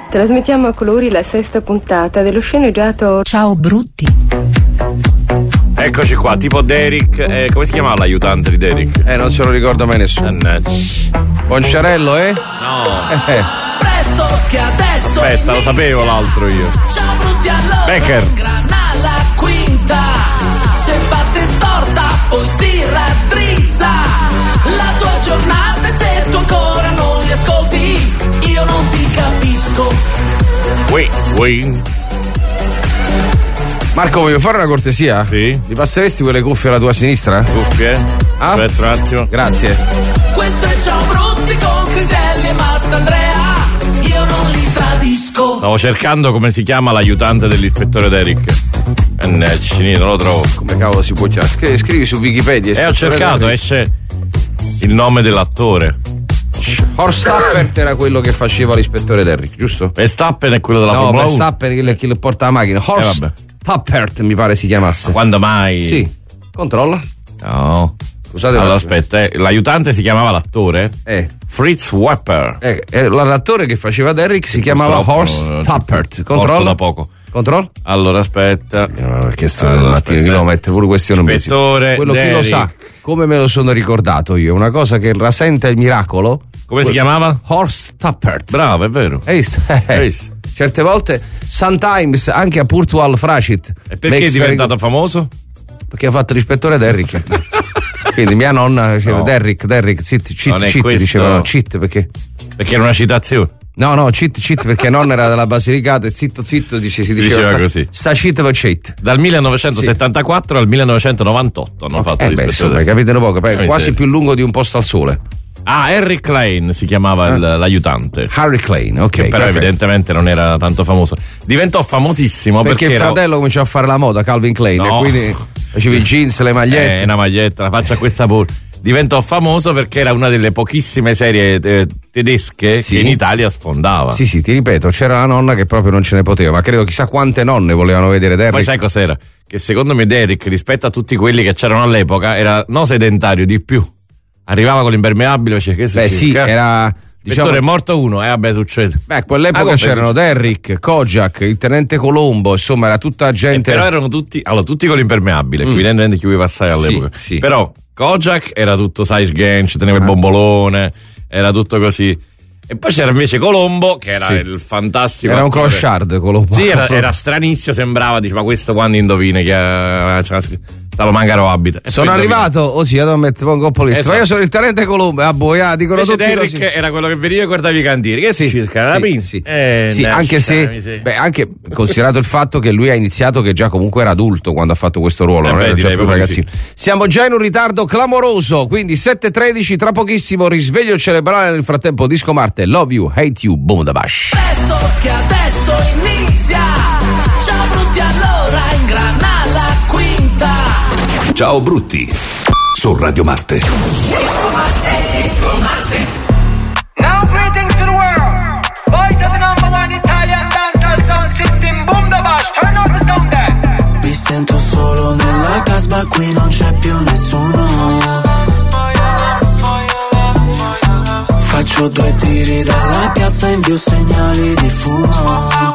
Trasmettiamo a colori la 6ª puntata dello sceneggiato Ciao Brutti. Eccoci qua, tipo Derek, come si chiamava l'aiutante di Derek? Non se lo ricorda mai nessuno. Bonciarello, eh? No. Presto che adesso Aspetta, lo sapevo l'altro io. Ciao Brutti, allora Becker. ingrana la quinta. Se batte storta poi si raddrizza la tua giornata, e se tu ancora non li ascolti io non ti capisco. Win. Marco, voglio fare una cortesia? Sì. Mi passeresti quelle cuffie alla tua sinistra? Cuffie? Ah? Aspetta un attimo. Grazie. Questo è Ciao Brutti con Critelli e Mastandrea, io non li tradisco. Stavo cercando come si chiama l'aiutante dell'ispettore Derek. Non lo trovo. Come cavolo si può chiamare? Scrivi su Wikipedia. Ho cercato, esce il nome dell'attore. Horst Tappert era quello che faceva l'ispettore Derrick, giusto? Verstappen è quello della No, Formula 1. Verstappen è chi lo porta la macchina. Horst vabbè. Tappert mi pare si chiamasse. Quando mai? Sì. Controlla. No. Scusate. Allora aspetta, l'aiutante si chiamava l'attore? Fritz Wepper. L'attore che faceva Derrick si chiamava Horst Tappert. Controlla. Da poco. Controllo? Allora aspetta. Perché sono mattino che lo mette pure questione ispettore quello Derrick. chi lo sa, come me lo sono ricordato io, una cosa che rasenta il miracolo. Come si chiamava? Horst Tappert. Bravo, è vero. Certe volte, sometimes anche a Purtual Fracit. E perché è diventato famoso? Perché ha fatto l'ispettore Derrick. Quindi mia nonna diceva Derrick, cheat, diceva cheat perché era una citazione. No, cheat perché nonna era della Basilicata e zitto si diceva così. Sta cheat per cheat. Dal 1974 al 1998 hanno fatto l'ispettore. Capite poco, quasi più lungo di Un posto al sole. Harry Klein si chiamava l'aiutante. Harry Klein, ok. Che però evidentemente non era tanto famoso. Diventò famosissimo perché il fratello cominciò a fare la moda, Calvin Klein, e quindi facevi i jeans, le magliette. Una maglietta, la faccia questa pure. Diventò famoso perché era una delle pochissime serie tedesche che in Italia sfondava. Sì, ti ripeto, c'era la nonna che proprio non ce ne poteva, ma credo chissà quante nonne volevano vedere Derrick. Poi sai cos'era? Che secondo me Derrick, rispetto a tuti quelli che c'erano all'epoca, era sedentario di più. Arrivava con l'impermeabile, che succede? Era... Ispettore è morto uno, succede. A quell'epoca c'erano Derrick, Kojak, il tenente Colombo, insomma era tutta gente. Però erano tutti con l'impermeabile, evidentemente chi vuoi passare all'epoca. Sì. Però Kojak era tutto size gang, teneva il bombolone, era tutto così. E poi c'era invece Colombo, che era il fantastico. Era un clochard Colombo. Sì, era stranissimo, sembrava, ma questo quando indovina che Salomangaro abita. Sono arrivato, devo mettere pongo polizia. Esatto. Ma io sono il tenente Colombo, dicono invece tutti Derrick così. era quello che veniva e guardavi i cantieri. Che anche se anche considerato il fatto che lui ha iniziato che già comunque era adulto quando ha fatto questo ruolo, non era già più un ragazzino. Siamo già in un ritardo clamoroso, quindi 7:13, tra pochissimo risveglio cerebrale, nel frattempo Disco Marte, Love You, Hate You, Boom da Bash. Presto che adesso inizia. Ciao Brutti, allora ingrana la quinta. Ciao Brutti su Radio Marte. Disco Marte. Now greetings to the world. Voice of the #1 Italian dancehall sound system. Boom da Bash. Turn on the sound there. Mi sento solo nella casba, qui non c'è più nessuno. Faccio 2 tiri dalla piazza, invio segnali di fumo.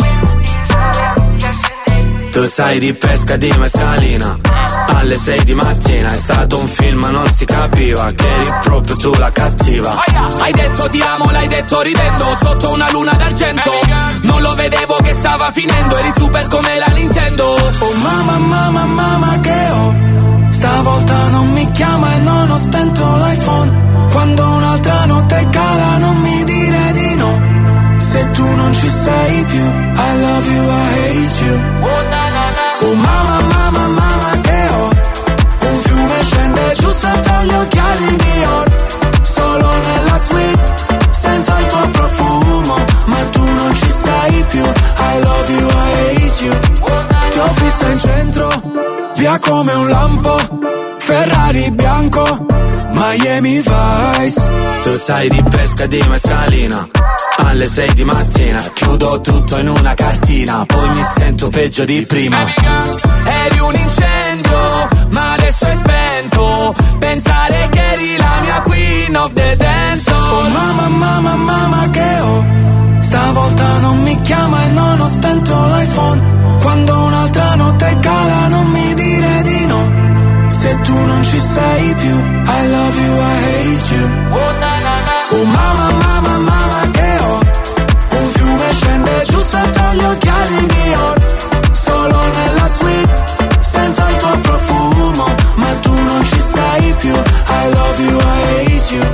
Tu sai di pesca di mescalina, alle 6 di mattina. È stato un film ma non si capiva che eri proprio tu la cattiva. Hai detto ti amo, l'hai detto ridendo, sotto una luna d'argento. Non lo vedevo che stava finendo, eri super come la Nintendo. Oh mamma che ho, stavolta non mi chiama e non ho spento l'iPhone. Quando un'altra notte cala non mi dire di no, se tu non ci sei più. I love you, I hate you. Oh mamma che ho, un fiume scende giù sotto gli occhiali Dior. Solo nella suite sento il tuo profumo, ma tu non ci sei più. I love you, I hate you. Ti ho vista in centro, via come un lampo, Ferrari bianco, Miami Vice. Tu sai di pesca di mescalina, alle 6 di mattina chiudo tutto in una cartina, poi mi sento peggio di prima. Eri un incendio, ma adesso è spento, pensare che eri la mia queen of the dance. Oh mamma, mamma, mamma che ho, stavolta non mi chiama e non ho spento l'iPhone. Quando un'altra notte cala non mi dire di no, se tu non ci sei più. I love you, I hate you. Oh mamma, mamma, mamma che ho, un fiume scende giù sotto gli occhiali Dior. Solo nella suite sento il tuo profumo, ma tu non ci sei più. I love you, I hate you.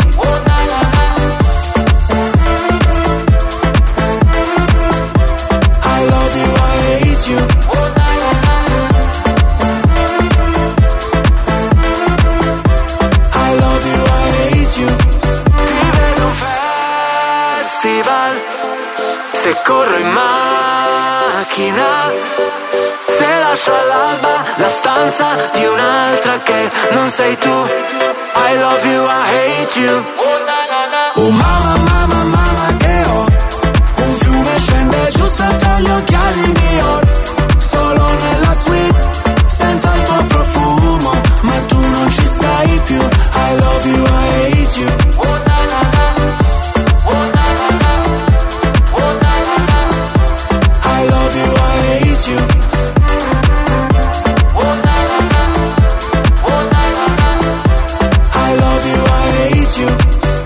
I love you, I hate you. I love you, I hate you. Ti vedo un festival, se corro in macchina, se lascio all'alba la stanza di un'altra che non sei tu. I love you, I hate you. Oh mamma, mamma, mamma che ho, un fiume scende giù sotto gli occhiali Dior. Solo nella suite sento il tuo profumo, ma tu non ci sei più. I love you, I hate you. I love you, I hate you. I love you, I hate you.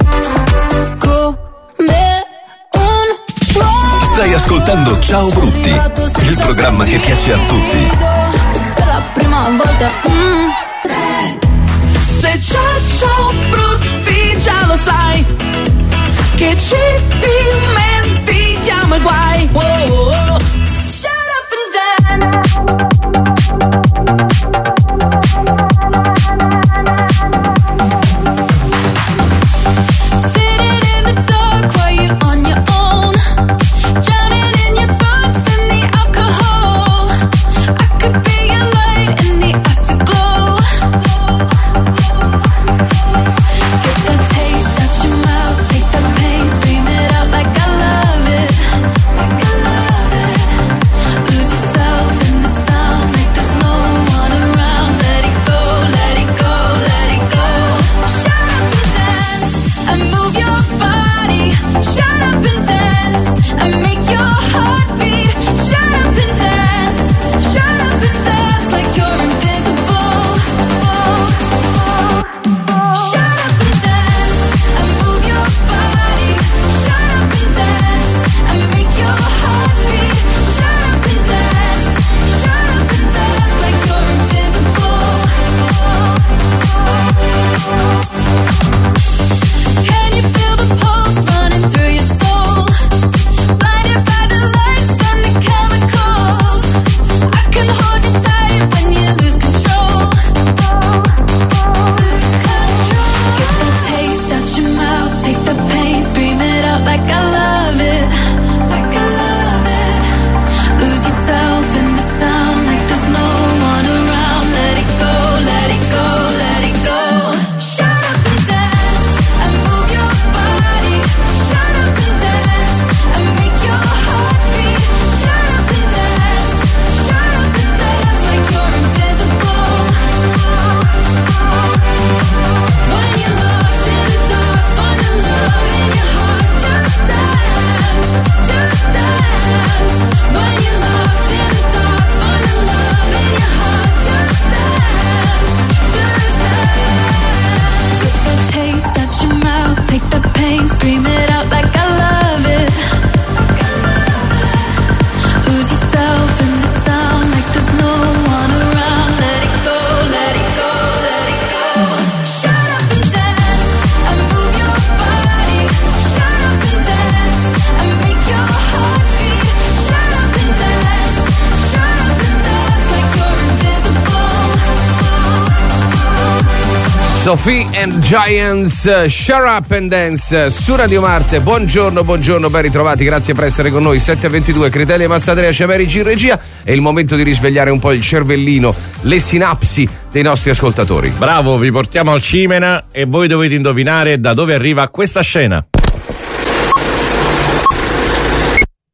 Stai ascoltando Ciao Brutti, il programma che piace a tutti. Per la prima volta. Se c'è Ciao Brutti già lo sai, che ci dimentichiamo i guai. Whoa. Shut up and dance. Sitting in the dark while you're on your own, drowning in your thoughts and the alcohol. I could be your light in the afterglow. Get the taste out your mouth, take the pain, scream it out like I love it, like I love it. Lose yourself in the sound like there's no one around. Let it go, let it go, let it go. Shut up and dance and move your body. Shut up and dance and make your heart beat. Shut up and dance like you're invisible. Shut up and dance and move your body. Shut up and dance and make your heart beat. Shut up and dance like you're invisible. Can you feel the pulse running through your soul? Blinded by the lights and the chemicals. I can hold you tight when you lose control. Lose control. Get the taste out your mouth, take the pain, scream it out like I love it, like I love it. Lose yourself in the sound like there's no one around. Let it go, let it go, let it go. Shut up and dance and move your body. Shut up and dance and make your heart beat. Shut up and dance like you're invisible. When you're lost in the dark, find the love in your heart. Just dance, just dance. When you're lost in the dark, find the love in your heart. Just dance, just dance. Get the taste out your mouth, take the pain, scream it out like I love it, like I love it. Lose yourself in the sound like there's no one around. Let it go, let it go, let it go. Shut up and dance and move your body. Shut up and dance and make your heart beat. Shut up and dance like you're invisible. Sophie and Giants, Shut Up and Dance su Radio Marte. Buongiorno, buongiorno, ben ritrovati, grazie per essere con noi. 7:22, Critelia Mastadrea, Ciamerici in regia. È il momento di risvegliare un po' il cervellino, le sinapsi dei nostri ascoltatori. Bravo, vi portiamo al Cimena e voi dovete indovinare da dove arriva questa scena.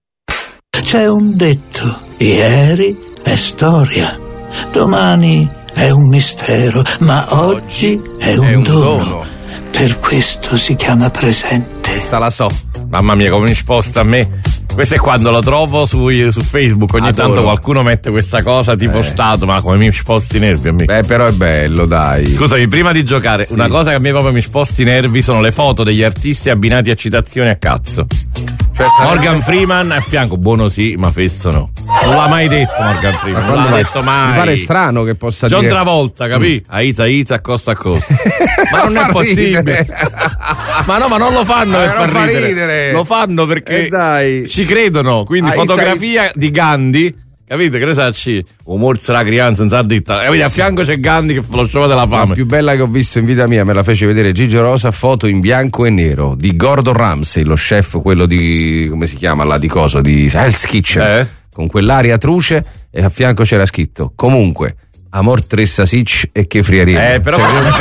C'è un detto, ieri è storia, domani è un mistero, ma oggi è un dono. Per questo si chiama presente. Questa la so. Mamma mia, come mi sposta a me. Questo è quando lo trovo su Facebook. Ogni tanto qualcuno mette questa cosa tipo stato, ma come mi sposti i nervi a me. Però è bello, dai. Scusami, prima di giocare, una cosa che a me proprio mi sposti i nervi sono le foto degli artisti abbinati a citazioni a cazzo. Morgan Freeman a fianco, buono sì, ma fesso no. Non l'ha mai detto Morgan Freeman, non l'ha detto mai. Mi pare strano che possa John dire. Travolta, capì? Aiza, costa a costa. Ma non è possibile. Ma no, ma non lo fanno per far ridere. Lo fanno perché ci credono. Quindi fotografia di Gandhi. Capite? Che ne sacci? Umor sarà crianza, non sa ditta. Capite? A fianco c'è Gandhi che fa lo show della fame. La più bella che ho visto in vita mia me la fece vedere Gigi Rosa, foto in bianco e nero di Gordon Ramsay, lo chef, quello di, come si chiama là, di cosa? Di Hell's Kitchen, con quell'aria truce, e a fianco c'era scritto: comunque amor tressa sich e che friaria. Però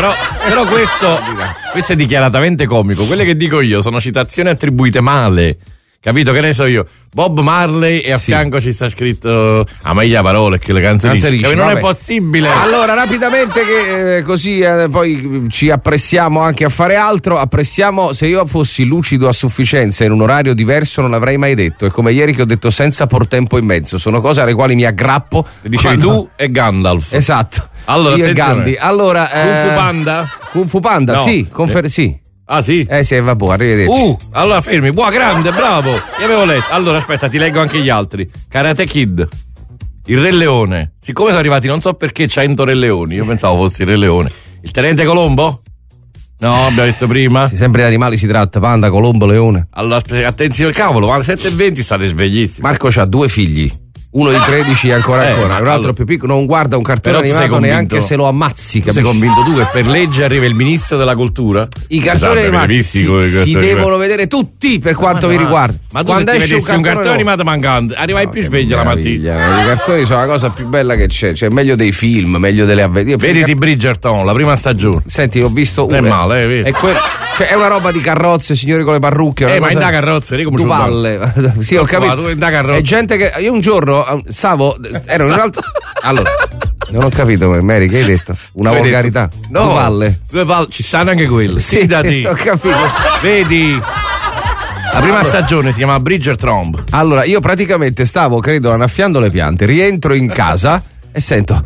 questo è dichiaratamente comico. Quelle che dico io sono citazioni attribuite male. Capito? Che ne so io? Bob Marley e a fianco ci sta scritto a meglio parole che le canzoni. Non è possibile. Allora, rapidamente, che così poi ci appressiamo anche a fare altro. Se io fossi lucido a sufficienza in un orario diverso non l'avrei mai detto. È come ieri che ho detto senza portempo in mezzo. Sono cose alle quali mi aggrappo. Dicevi tu e Gandalf. Esatto. Allora, io e Gandhi. Allora, Kung Fu Panda? Kung Fu Panda, no. Sì. Sì. Ah sì? Sì, vabbè, arrivederci. Allora fermi, buona, grande, bravo. Io avevo letto. Allora aspetta, ti leggo anche gli altri. Karate Kid, il Re Leone. Siccome sono arrivati non so perché 100 Re Leoni, io pensavo fosse il Re Leone. Il Tenente Colombo? No, abbiamo detto prima. Sempre di animali si tratta, panda, colombo, leone. Allora attenzione, cavolo, alle 7:20 state sveglissimi. Marco c'ha 2 figli. Uno di 13 ancora, un altro più piccolo, non guarda un cartone animato neanche se lo ammazzi. Sei convinto tu che per legge arriva il ministro della cultura? I cartoni animati si devono vedere tutti per quanto vi riguarda. Ma tu quando se ti vedessi un cartone animato mancante arrivai più sveglio la mattina. I cartoni sono la cosa più bella che c'è, cioè meglio dei film, meglio delle avventure. Vediti Bridgerton, la prima stagione. Senti, ho visto è male, vedi. Cioè è una roba di carrozze, signori con le parrucche. Ma in da carrozze, come tu palle. Sì, ho capito. È gente che io un giorno ero in un altro. Allora, non ho capito, Mary, che hai detto? Una volgarità. No, due palle, ci stanno anche quelle. Sì, ho capito. Vedi? La prima stagione si chiama Bridgerton. Allora, io praticamente stavo, credo, annaffiando le piante, rientro in casa e sento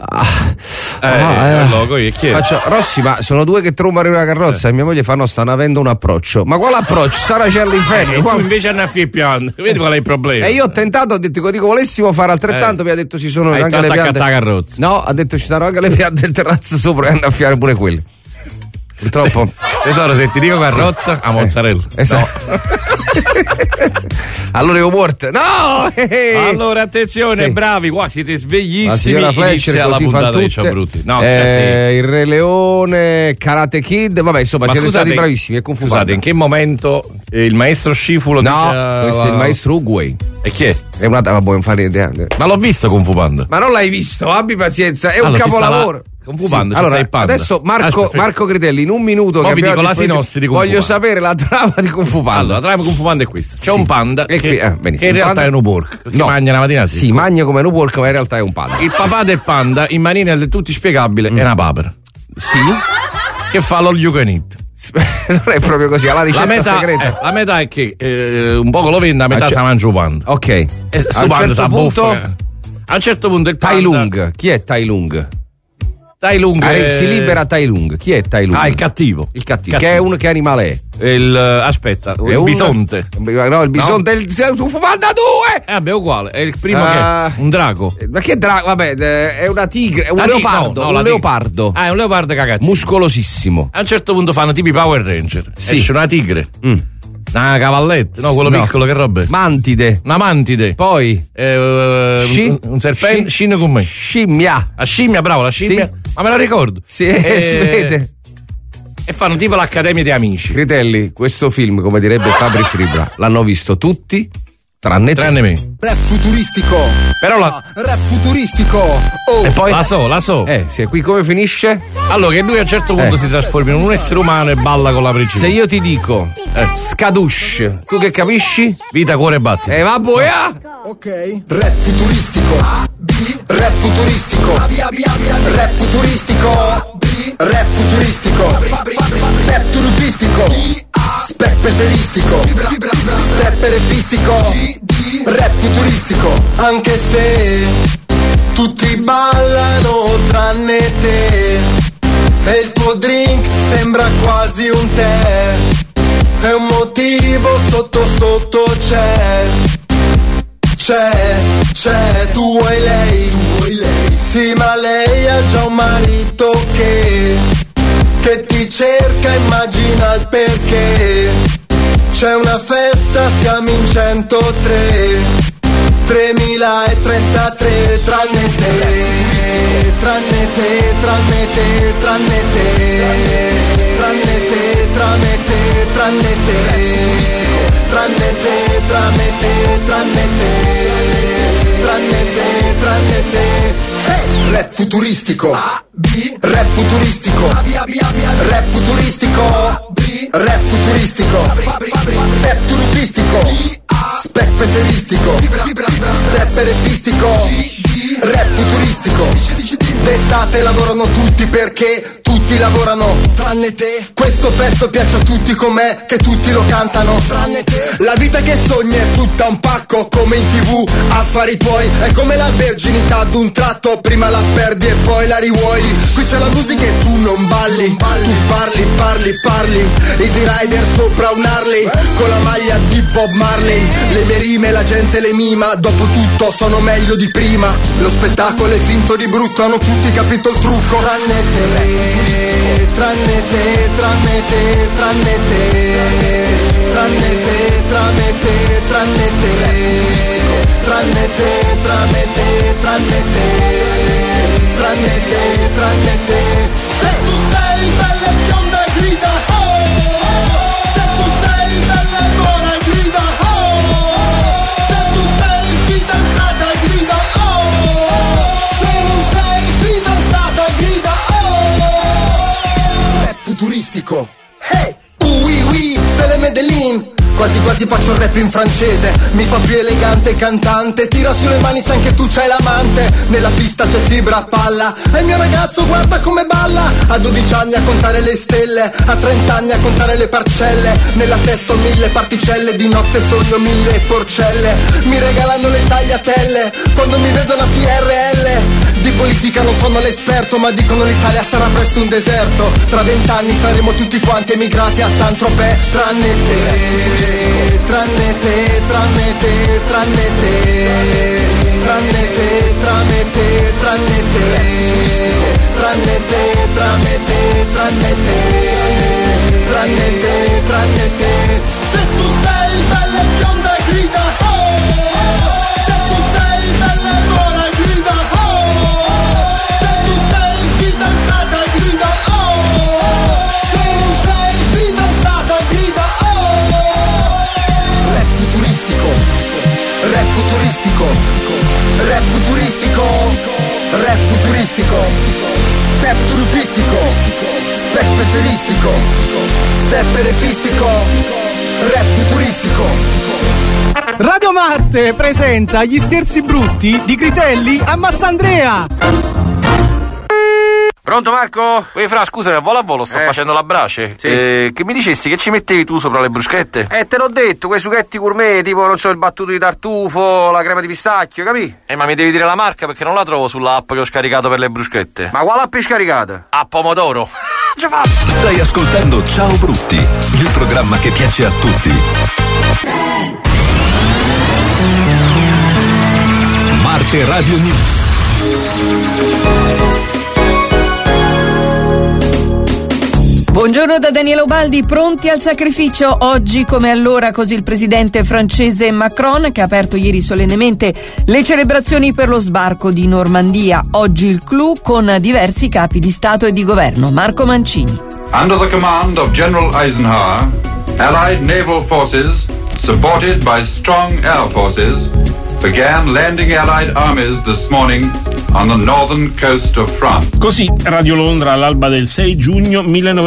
faccio: Rossi, ma sono 2 che trombano in una carrozza, e mia moglie fa: no, stanno avendo un approccio. Ma quale approccio? Sarà c'è all'inferno. E tu invece annaffi il piano, vedi qual è il problema? E io ho tentato, ho detto, dico, volessimo fare altrettanto, mi ha detto ci sono anche le piante. Carrozza. No, ha detto ci sono anche le piante del terrazzo sopra, e annaffiare pure quelle. Purtroppo. Tesoro, se ti dico carrozza, a mozzarella. Esatto. No. Allora io morto. No! Allora attenzione, bravi, qua siete sveglissimi. Inizia la puntata di Ciao Brutti. No, il Re Leone, Karate Kid, vabbè, insomma, siete stati bravissimi. Scusate, in che momento il maestro Scifolo questo è il maestro Uguay. E chi è? È una non fare idea. Ma l'ho visto Kung Fu Panda. Ma non l'hai visto? Abbi pazienza, è un capolavoro. Kung Fu Panda, allora, adesso Marco Critelli, in un minuto vi dico la sinossi di Kung Fu Panda. Voglio sapere la trama di Kung Fu Panda. Allora, la trama di Kung Fu Panda è questa: c'è un panda che in realtà è un porco, che no, mangia la mattina. Sì, mangia come un porco, ma in realtà è un panda. Il papà del panda, in maniera del tutto inspiegabile, è una papera. Sì. Che fa l'all you can eat. Non è proprio così, alla ricetta segreta. La metà è che un poco lo vende, a metà si mangia un panda. Ok. E sto panda sa buffa. A un certo punto il panda. Tai Lung. Chi è Tai Lung? Tai Lung si libera Tai Lung. Chi è Tai Lung? Il cattivo. Il cattivo. Che animale è? Aspetta, il bisonte. No, il bisonte è il Kung Fu Panda 2! Vabbè, uguale. È il primo che è un drago. Ma che drago? Vabbè, è una tigre, è un leopardo. Un leopardo. È un leopardo cagazzino. Muscolosissimo. A un certo punto fanno tipo i Power Ranger. Sì. Esce una tigre. Una cavalletta, no, quello piccolo, che roba è? Mantide. Una mantide. Poi un serpente. Scina con me. Scimmia. La scimmia, bravo, la scimmia. Sì. Ma me la ricordo. Sì, si vede. E fanno tipo l'Accademia dei Amici. Critelli, questo film, come direbbe Fabri Fibra, l'hanno visto tutti Tranne me. Rap futuristico. Però rap futuristico. Oh. E poi la so. Sì, qui come finisce? Allora, che lui a un certo punto si trasforma in un essere umano e balla con la principessa. Se io ti dico scadush, tu che capisci? Vita, cuore e battito. Va boia! Ok. Rap futuristico. Rap futuristico. Rap futuristico. Rap futuristico. Rap turupistico. Speppeteristico. Stepperepistico. Rap futuristico. Anche se tutti ballano tranne te e il tuo drink sembra quasi un tè, e un motivo sotto sotto c'è, tu vuoi lei, sì, ma lei ha già un marito che ti cerca, immagina il perché. C'è una festa, siamo in 103, 3033, tranne te, tranne te, tranne te, tranne te, tranne te, tranne te, tranne te, tranne te, tranne te, tranne te, tranne te, tranne te. Rap futuristico, rap futuristico, rap futuristico, rap futuristico, rap turupistico, speppeteristico, stepperepistico, rap futuristico. D'estate lavorano tutti perché tutti lavorano tranne te. Questo pezzo piace a tutti com'è, che tutti lo cantano tranne te. La vita che sogni è tutta un pacco, come in TV, affari tuoi. È come la verginità d'un tratto, prima la perdi e poi la rivuoi. Qui c'è la musica e tu non balli, tu parli. Easy Rider sopra un Harley, con la maglia di Bob Marley. Le mie rime la gente le mima, dopo tutto sono meglio di prima. Lo spettacolo è finto di brutto, hanno tutti capito il trucco. Tranne te, tranne te, tranne te, tranne te, tranne te, tranne te, tranne te, tranne te, tranne te, tranne te, tranne te, tranne te. Se tu sei bella e bionda grida oh, se tu sei bella e buona grida oh, se tu sei fidanzata grida oh, se non sei fidanzata grida oh. Rap futuristico. Hey! Oui, c'est le Medellin. Quasi quasi faccio il rap in francese, mi fa più elegante cantante. Tira sulle mani se anche tu c'hai l'amante. Nella pista c'è fibra a palla e il mio ragazzo guarda come balla. A 12 anni a contare le stelle, a 30 anni a contare le parcelle. Nella testa ho 1000 particelle, di notte sogno 1000 porcelle. Mi regalano le tagliatelle quando mi vedono a TRL. Di politica non sono l'esperto, ma dicono l'Italia sarà presto un deserto. Tra 20 anni saremo tutti quanti emigrati a Saint-Tropez. Tranne te, tranne te, tranne te, tranne te, tranne te, tranne te, tranne te, tranne te, tranne te, tranne te, tranne te, tranne te. Se tu sei bella e bionda grida oh, se tu sei bella e buona grida oh, se tu sei fidanzata grida oh, se non sei fidanzata grida oh. Rap futuristico, rap futuristico, rap futuristico, rap futuristico, rap turupistico, speppeteristico, stepperepistico, rap futuristico. Radio Marte presenta gli scherzi brutti di Critelli a Massandrea. Pronto Marco? Fra, scusa, volo a volo sto facendo la brace. Sì. Che mi dicesti che ci mettevi tu sopra le bruschette? Te l'ho detto, quei sughetti gourmet, tipo non so, il battuto di tartufo, la crema di pistacchio, capì? Ma mi devi dire la marca perché non la trovo sull'app che ho scaricato per le bruschette. Ma quale app hai scaricato? A pomodoro. Stai ascoltando Ciao Brutti, il programma che piace a tutti. Marte Radio News. Buongiorno da Daniela Ubaldi, pronti al sacrificio? Oggi come allora, così il presidente francese Macron, che ha aperto ieri solennemente le celebrazioni per lo sbarco di Normandia. Oggi il clou con diversi capi di Stato e di governo. Marco Mancini. Under the command of General Eisenhower, Allied naval forces supported by strong air forces, began landing Allied armies this morning on the northern coast of France. Così Radio Londra all'alba del 6 giugno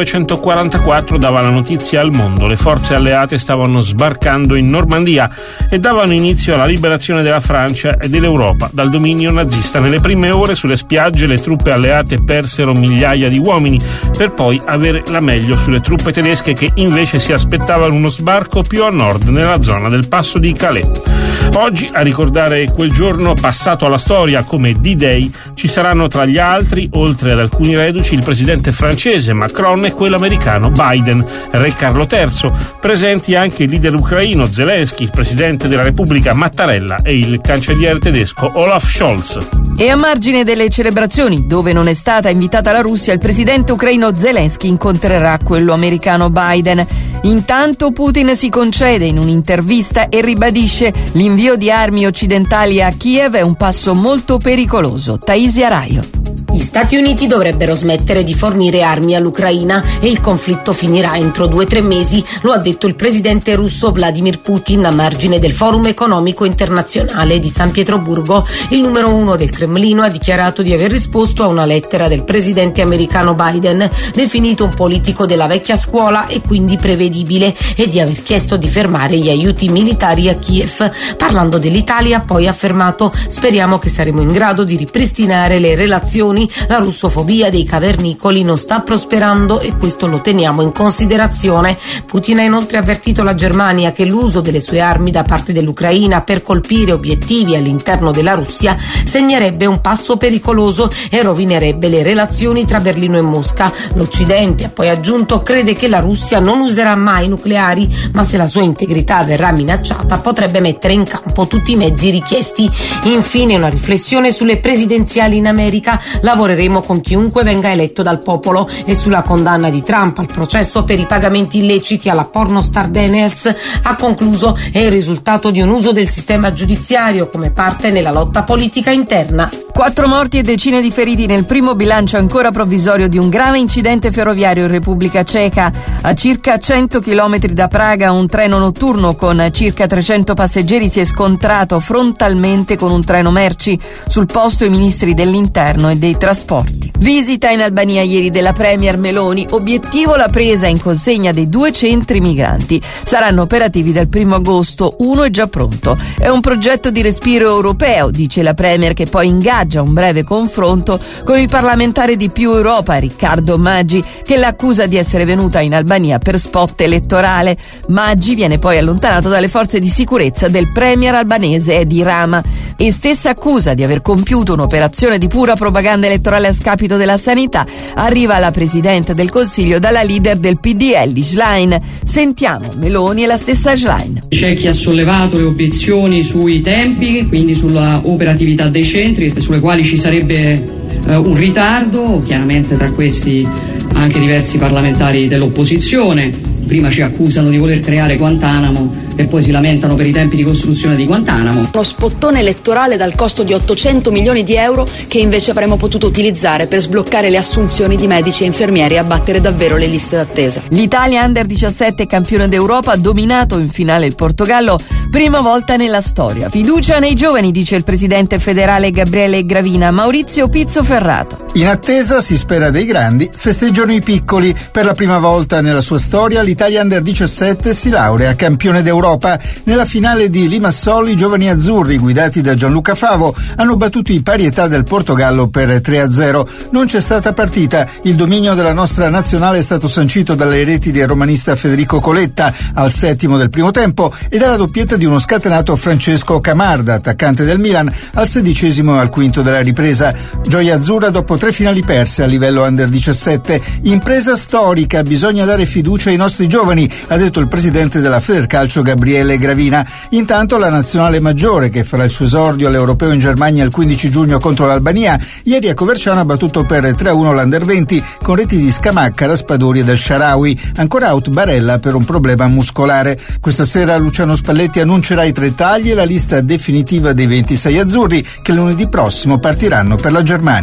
1944 dava la notizia al mondo. Le forze alleate stavano sbarcando in Normandia e davano inizio alla liberazione della Francia e dell'Europa dal dominio nazista. Nelle prime ore sulle spiagge le truppe alleate persero migliaia di uomini, per poi avere la meglio sulle truppe tedesche che invece si aspettavano uno sbarco più a nord, nella zona del passo di Calais. Oggi, a ricordare quel giorno passato alla storia come D-Day, ci saranno tra gli altri, oltre ad alcuni reduci, il presidente francese Macron e quello americano Biden, re Carlo III, presenti anche il leader ucraino Zelensky, il presidente della Repubblica Mattarella e il cancelliere tedesco Olaf Scholz. E a margine delle celebrazioni, dove non è stata invitata la Russia, il presidente ucraino Zelensky incontrerà quello americano Biden. Intanto Putin si concede in un'intervista e ribadisce l'invio di armi occidentali a Kiev è un passo molto pericoloso. Taisia Raio. Gli Stati Uniti dovrebbero smettere di fornire armi all'Ucraina e il conflitto finirà entro 2-3 mesi, lo ha detto il presidente russo Vladimir Putin a margine del Forum economico internazionale di San Pietroburgo. Il numero 1 del Cremlino ha dichiarato di aver risposto a una lettera del presidente americano Biden, definito un politico della vecchia scuola e quindi prevedibile, e di aver chiesto di fermare gli aiuti militari a Kiev. Parlando dell'Italia, poi ha affermato: speriamo che saremo in grado di ripristinare le relazioni. La russofobia dei cavernicoli non sta prosperando e questo lo teniamo in considerazione. Putin ha inoltre avvertito la Germania che l'uso delle sue armi da parte dell'Ucraina per colpire obiettivi all'interno della Russia segnerebbe un passo pericoloso e rovinerebbe le relazioni tra Berlino e Mosca. L'Occidente, ha poi aggiunto, crede che la Russia non userà mai nucleari, ma se la sua integrità verrà minacciata potrebbe mettere in campo tutti i mezzi richiesti. Infine una riflessione sulle presidenziali in America. Lavoreremo con chiunque venga eletto dal popolo. E sulla condanna di Trump al processo per i pagamenti illeciti alla pornostar Daniels, ha concluso: è il risultato di un uso del sistema giudiziario come parte nella lotta politica interna. 4 morti e decine di feriti nel primo bilancio ancora provvisorio di un grave incidente ferroviario in Repubblica Ceca. A circa 100 chilometri da Praga un treno notturno con circa 300 passeggeri si è scontrato frontalmente con un treno merci. Sul posto i ministri dell'interno e dei trasporti. Visita in Albania ieri della Premier Meloni. Obiettivo la presa in consegna dei 2 centri migranti. Saranno operativi dal 1 agosto, uno è già pronto. È un progetto di respiro europeo, dice la Premier, che poi ingaggia un breve confronto con il parlamentare di Più Europa, Riccardo Maggi, che l'accusa di essere venuta in Albania per spot elettorale. Maggi viene poi allontanato dalle forze di sicurezza del premier albanese Edi Rama e stessa accusa di aver compiuto un'operazione di pura propaganda elettorale a scapito della sanità arriva alla Presidente del Consiglio dalla leader del PDL, Schlein. Sentiamo Meloni e la stessa Schlein. C'è chi ha sollevato le obiezioni sui tempi, quindi sulla operatività dei centri, sulle quali ci sarebbe un ritardo, chiaramente tra questi anche diversi parlamentari dell'opposizione. Prima ci accusano di voler creare Guantanamo e poi si lamentano per i tempi di costruzione di Guantanamo. Uno spottone elettorale dal costo di 800 milioni di euro che invece avremmo potuto utilizzare per sbloccare le assunzioni di medici e infermieri e abbattere davvero le liste d'attesa. L'Italia Under 17 campione d'Europa ha dominato in finale il Portogallo, prima volta nella storia. Fiducia nei giovani, dice il presidente federale Gabriele Gravina. Maurizio Pizzo Ferrato. In attesa, si spera, dei grandi, festeggiano i piccoli. Per la prima volta nella sua storia l'Italia Under 17 si laurea campione d'Europa. Nella finale di Limassol i giovani azzurri, guidati da Gianluca Favo, hanno battuto i parietà del Portogallo per 3-0. Non c'è stata partita. Il dominio della nostra nazionale è stato sancito dalle reti del romanista Federico Coletta al 7° del primo tempo e dalla doppietta di uno scatenato Francesco Camarda, attaccante del Milan, al 16° e al 5° della ripresa. Gioia azzurra dopo 3 finali perse a livello Under 17. Impresa storica, bisogna dare fiducia ai nostri giovani, ha detto il presidente della Federcalcio Gabriele Gravina. Intanto la nazionale maggiore, che farà il suo esordio all'Europeo in Germania il 15 giugno contro l'Albania, ieri a Coverciano ha battuto per 3-1 l'Under 20 con reti di Scamacca, Raspadori e del Shaarawy. Ancora out Barella per un problema muscolare. Questa sera Luciano Spalletti annuncerà i 3 tagli e la lista definitiva dei 26 azzurri che lunedì prossimo partiranno per la Germania.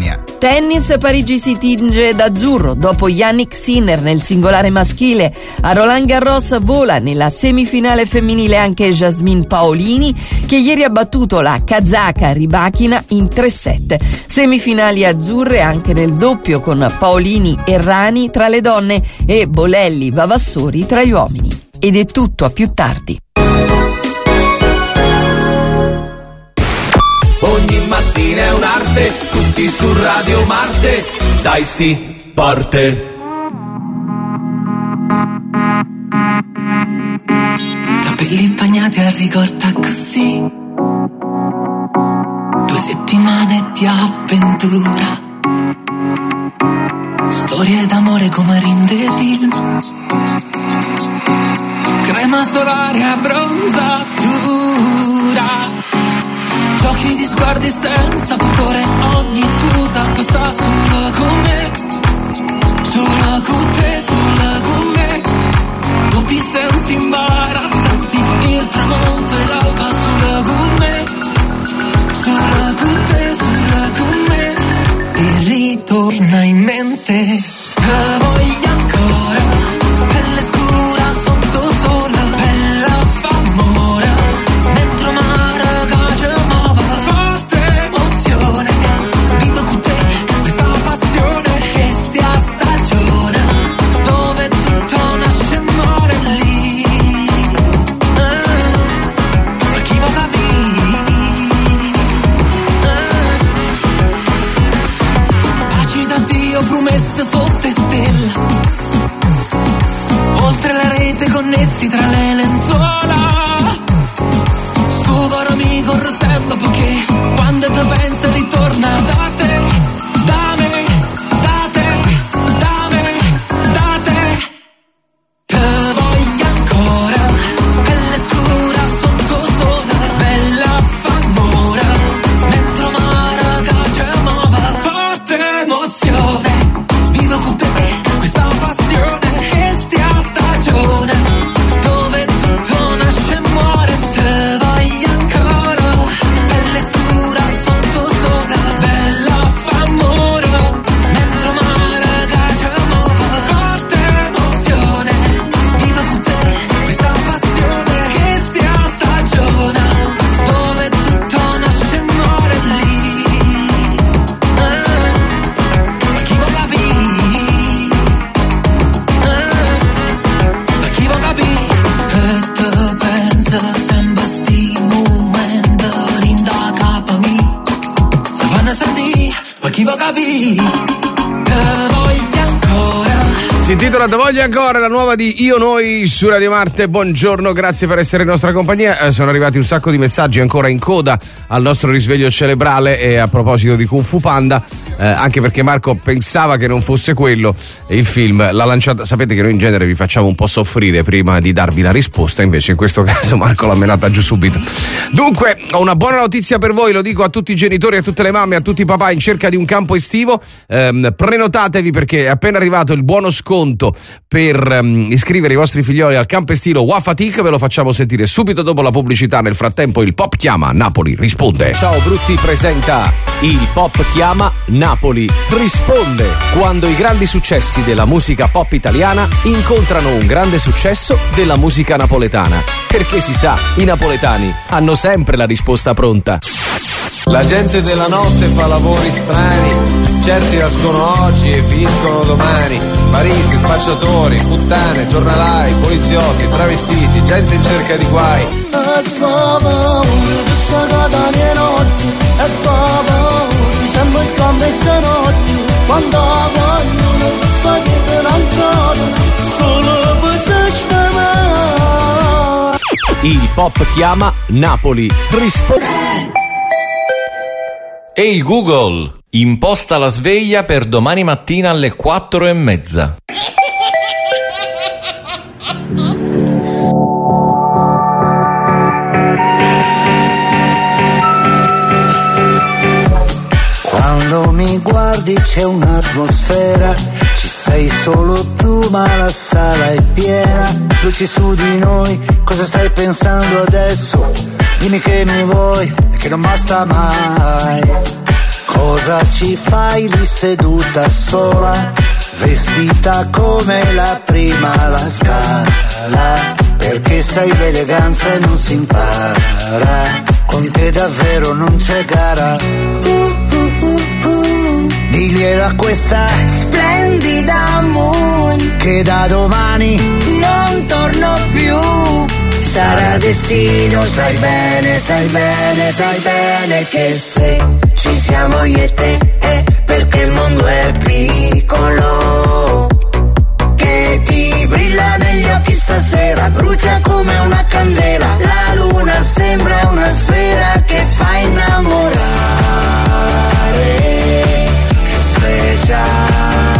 Tennis, Parigi si tinge d'azzurro dopo Yannick Sinner nel singolare maschile. A Roland Garros vola nella semifinale femminile anche Jasmine Paolini, che ieri ha battuto la kazaka Rybakina in 3-7. Semifinali azzurre anche nel doppio con Paolini e Rani tra le donne e Bolelli Vavassori tra gli uomini. Ed è tutto, a più tardi. Ogni mattina è un'arte, tutti su Radio Marte. Dai sì, parte. Capelli bagnati a ricorda così. 2 settimane di avventura. Storie d'amore come rinde film. Crema solare a bronzatura. Giochi di sguardi senza pudore, ogni scusa basta solo con me. Solo con te, solo con me. Dubbi sensi imbarazzanti, il tramonto e l'alba solo con me. Solo con te, solo con me. E ritorna in mente che voglio ancora. Pelle scura sotto sole, bella f'amore. Dentro mare che muove, forte emozione. Vivo con te questa passione, che stia stagione dove tutto nasce e muore lì. Ma chi va capire? Baci da Dio, promesse sotto stelle. Oltre la rete connessi tra le lenzuola. Stuporo mi corro sempre perché quando ti penso ritorna da te, da me, da te, da me, da te. Che voglio ancora, pelle scura sotto sole, bella f'amore. Dentro mare che muove, forte emozione. Vivo con te questa passione, che stia stagione dove tutto nasce e muore. Te voglio ancora, pelle scura sotto sole, bella f'amore. Dentro mare che muove, forte emozione. Vivo con te questa passione, che stia stagione dove tutto nasce e muore lì. Ma chi vuoi capire? Ma chi vuoi capire? Che te pensa sempre sti momenti rinda capa mi. Se fanno sentire, ma chi vuoi capire? Che voglio ancora. Si intitola Te voglio ancora, la nuova di Io Noi su Radio Marte. Buongiorno, grazie per essere in nostra compagnia. Sono arrivati un sacco di messaggi ancora in coda al nostro risveglio cerebrale, e a proposito di Kung Fu Panda, anche perché Marco pensava che non fosse quello il film, l'ha lanciata. Sapete che noi in genere vi facciamo un po' soffrire prima di darvi la risposta, invece in questo caso Marco l'ha menata giù subito. Dunque, ho una buona notizia per voi, lo dico a tutti i genitori, a tutte le mamme, a tutti i papà in cerca di un campo estivo. Prenotatevi, perché è appena arrivato il buono sconto per iscrivere i vostri figlioli al campo estivo Wafatic. Ve lo facciamo sentire subito dopo la pubblicità. Nel frattempo il Pop Chiama, Napoli risponde. Ciao Brutti presenta Il Pop Chiama, Napoli risponde, quando i grandi successi della musica pop italiana incontrano un grande successo della musica napoletana, perché si sa, i napoletani hanno sempre la risposta pronta. La gente della notte fa lavori strani, certi nascono oggi e finiscono domani. Mariti, spacciatori, puttane, giornalai, poliziotti, travestiti, gente in cerca di guai. Il Pop Chiama, Napoli risponde. Ehi Google, imposta la sveglia per domani mattina alle 4:30. Quando mi guardi c'è un'atmosfera, ci sei solo tu ma la sala è piena, luci su di noi, cosa stai pensando adesso? Dimmi che mi vuoi e che non basta mai. Cosa ci fai lì seduta sola, vestita come la prima alla Scala? Perché sai l'eleganza e non si impara, con te davvero non c'è gara. Diglielo a questa splendida moon che da domani non torno più. sarà destino, sai bene, sai bene, sai bene che se ci siamo io e te è perché il mondo è piccolo, che ti brilla negli occhi stasera, brucia come una candela, la luna sembra una sfera che fa innamorare, speciale.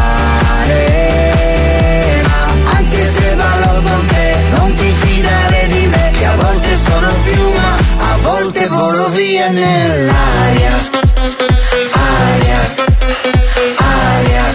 Anche se ballo con te non ti fidare di me, che a volte sono piuma, a volte volo via nell'aria. Aria, aria.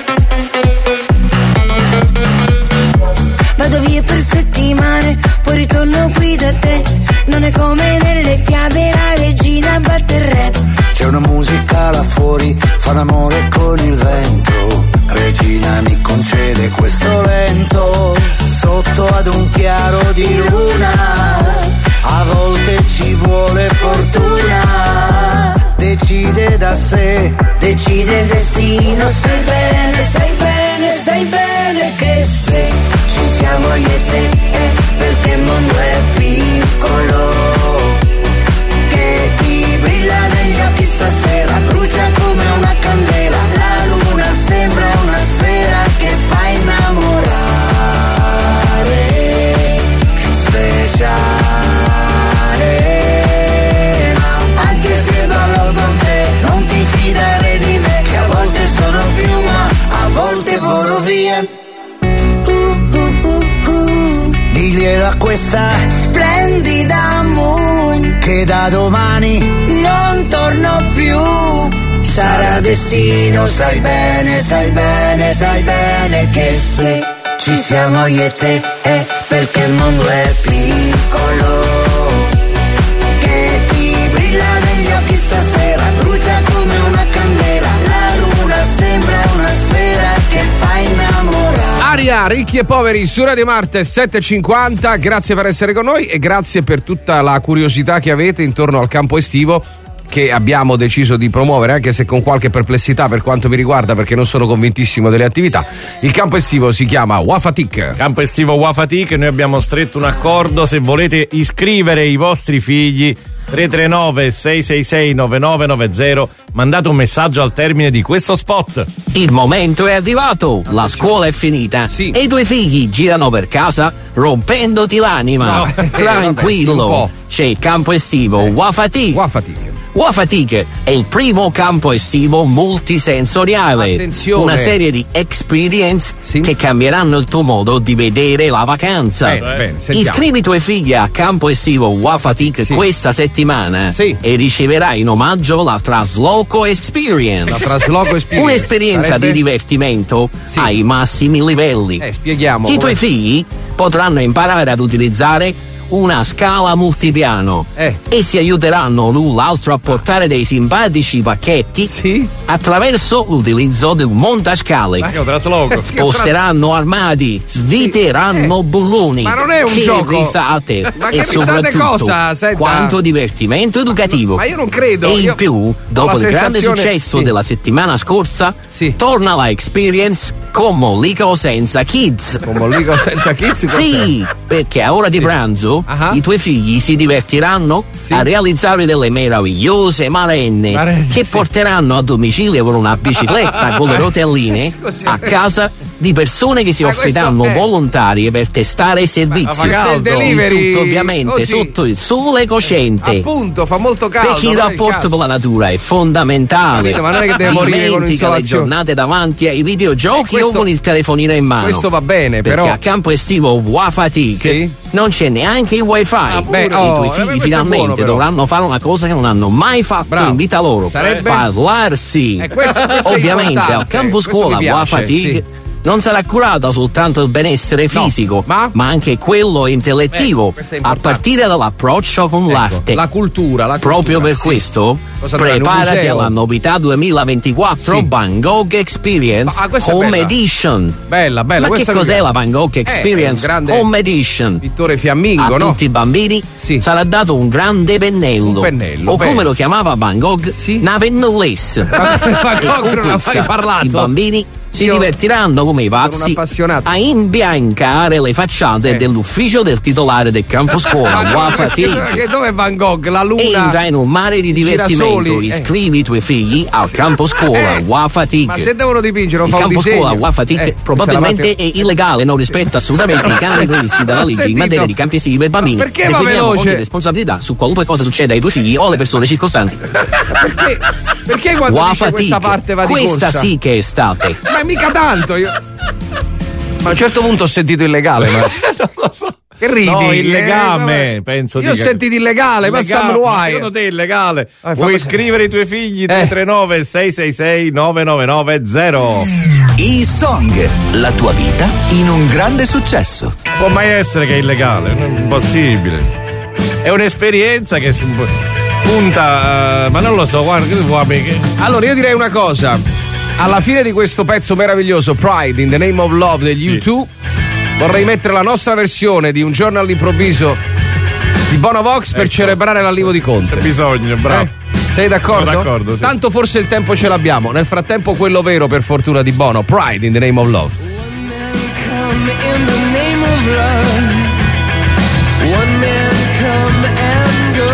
Vado via per settimane, poi ritorno qui da te. Non è come nelle fiabe, la regina batte il re. C'è una musica là fuori, fa l'amore con il vento. Regina mi concede questo lento, sotto ad un chiaro di luna. A volte ci vuole fortuna, decide da sé, decide il destino. Sai bene, sai bene, sai bene che se ci siamo io e te è perché il mondo è piccolo, che ti brilla negli occhi stasera, brucia come una candela, la luna sembra una sfera che fa innamorare, speciale. Anche se ballo con te non ti fidare di me, che a volte sono piuma, a volte volo via. Diglielo a questa splendida moon che da domani non torno più. sarà destino, sai bene, sai bene, sai bene che se ci siamo io e te è perché il mondo è piccolo, che ti brilla negli occhi stasera, brucia come una candela, la luna sembra una sfera che fa innamorare. Aria, ricchi e poveri su Radio Marte 7.50, grazie per essere con noi e grazie per tutta la curiosità che avete intorno al campo estivo che abbiamo deciso di promuovere, anche se con qualche perplessità per quanto mi riguarda, perché non sono convintissimo delle attività. Il campo estivo si chiama Wafatik. Campo estivo Wafatik, noi abbiamo stretto un accordo, se volete iscrivere i vostri figli 339 666 9990, mandate un messaggio al termine di questo spot. Il momento è arrivato, la scuola è finita e i tuoi figli girano per casa rompendoti l'anima. Tranquillo, c'è il campo estivo Wafatik. Wafatik è il primo campo estivo multisensoriale. Attenzione. Una serie di experience che cambieranno il tuo modo di vedere la vacanza. Iscrivi i tuoi figli a campo estivo Wafatik questa settimana e riceverai in omaggio la Trasloco Experience. La Trasloco Experience. Un'esperienza di divertimento ai massimi livelli. Spieghiamo. I tuoi figli potranno imparare ad utilizzare una scala multipiano e si aiuteranno l'un l'altro a portare dei simpatici pacchetti attraverso l'utilizzo di un montascale. Sposteranno armadi, sviteranno bulloni. Ma non è un che gioco. Risate Ma e che soprattutto cosa? Senta. quanto divertimento educativo. Ma io non credo. E in più, dopo il grande successo della settimana scorsa, torna la experience con Mollico senza kids. Con Mollico senza kids? Sì, perché a ora di pranzo i tuoi figli si divertiranno a realizzare delle meravigliose marenne che porteranno a domicilio con una bicicletta con le rotelline a casa di persone che si offriranno volontarie per testare il servizio. Tutto ovviamente sotto il sole cocente. Appunto, fa molto caldo. Perché il rapporto con la natura è fondamentale. Ma non è che deve morire con Dimentica le giornate davanti ai videogiochi o con il telefonino in mano. Questo va bene, perché però a campo estivo Wafatik non c'è neanche il wifi. I tuoi figli finalmente dovranno fare una cosa che non hanno mai fatto in vita loro. Sarebbe parlarsi. questo Ovviamente al campo scuola Wafatik non sarà curato soltanto il benessere fisico, ma anche quello intellettivo, a partire dall'approccio con l'arte. La cultura. Proprio per questo, preparati alla novità 2024 Van Gogh Experience Home Edition. Bella. Ma che cos'è la Van Gogh Experience Home Edition? Pittore fiammingo, a tutti i bambini sarà dato un grande pennello. O come lo chiamava Van Gogh, una pennellessa. E con questa i bambini si divertiranno come i pazzi a imbiancare le facciate dell'ufficio del titolare del campo scuola Wafatig. Dove è Van Gogh? La luna. Entra in un mare di divertimento, iscrivi i tuoi figli al campo scuola Wafatig. Ma se devono dipingere il campo scuola Wafatig probabilmente è illegale, non rispetta assolutamente i canoni previsti dalla legge in materia di campi estivi per bambini. Perché va veloce? Ogni responsabilità su qualunque cosa succeda ai tuoi figli o alle persone circostanti. Perché quando dice questa parte va di questa corsa? Sì che è estate. Ma mica tanto io. Ma a un certo punto ho sentito illegale, ma lo so. Che ridi? No, illegame, penso. Io ho sentito illegale, ma secondo te è illegale? Vuoi iscrivere i tuoi figli? 339 666 9990. E-Song, la tua vita in un grande successo. Può mai essere che è illegale? Non è impossibile. È un'esperienza che si punta, ma non lo so, guarda, che vuoi che... Allora io direi una cosa. Alla fine di questo pezzo meraviglioso, Pride in the Name of Love degli U2, vorrei mettere la nostra versione di Un giorno all'improvviso di Bono Vox per celebrare l'arrivo di Conte. C'è bisogno, bravo. Sei d'accordo? Sono d'accordo, sì. Tanto forse il tempo ce l'abbiamo. Nel frattempo quello vero, per fortuna, di Bono, Pride in the Name of Love. One man come and go.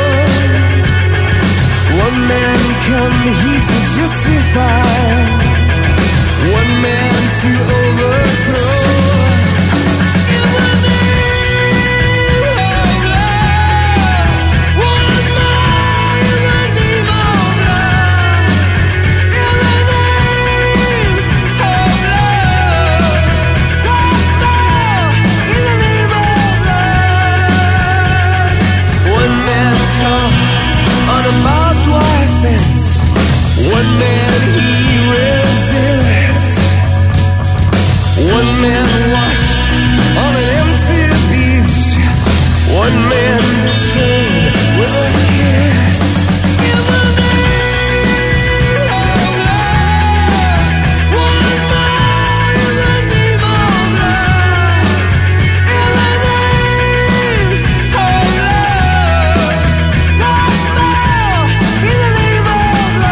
One man come here to justify. One man to overthrow. One man he resists. One man washed on an empty beach. One man betrayed with a kiss. In the name of love. One man in the name of love. In the name of love. In the name of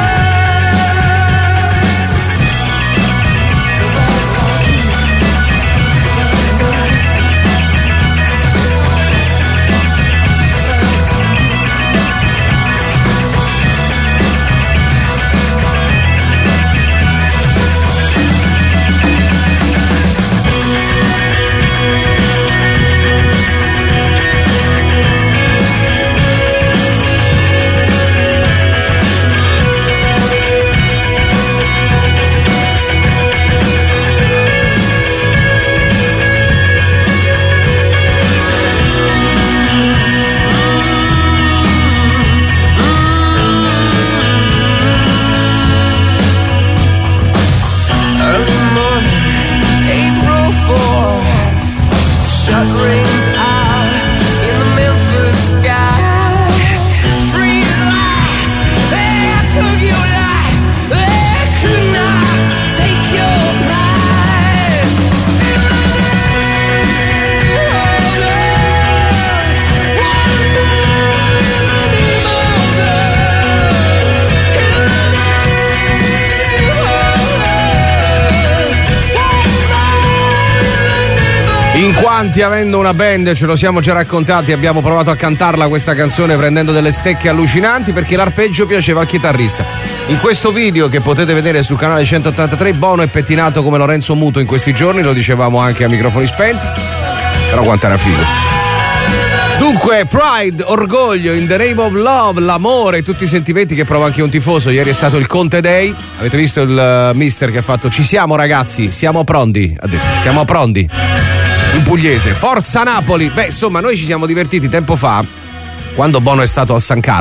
Avendo una band, ce lo siamo già raccontati, abbiamo provato a cantarla questa canzone prendendo delle stecche allucinanti perché l'arpeggio piaceva al chitarrista. In questo video che potete vedere sul canale 183, Bono è pettinato come Lorenzo Muto in questi giorni, lo dicevamo anche a microfoni spenti, però quanto era figo. Dunque, Pride, orgoglio, in the name of love, l'amore, tutti i sentimenti che prova anche un tifoso. Ieri è stato il Conte Day, avete visto il mister che ha fatto "ci siamo ragazzi, siamo pronti", ha detto, siamo pronti. In pugliese, forza Napoli. Beh, insomma, noi ci siamo divertiti tempo fa, quando Bono è stato al San Carlo,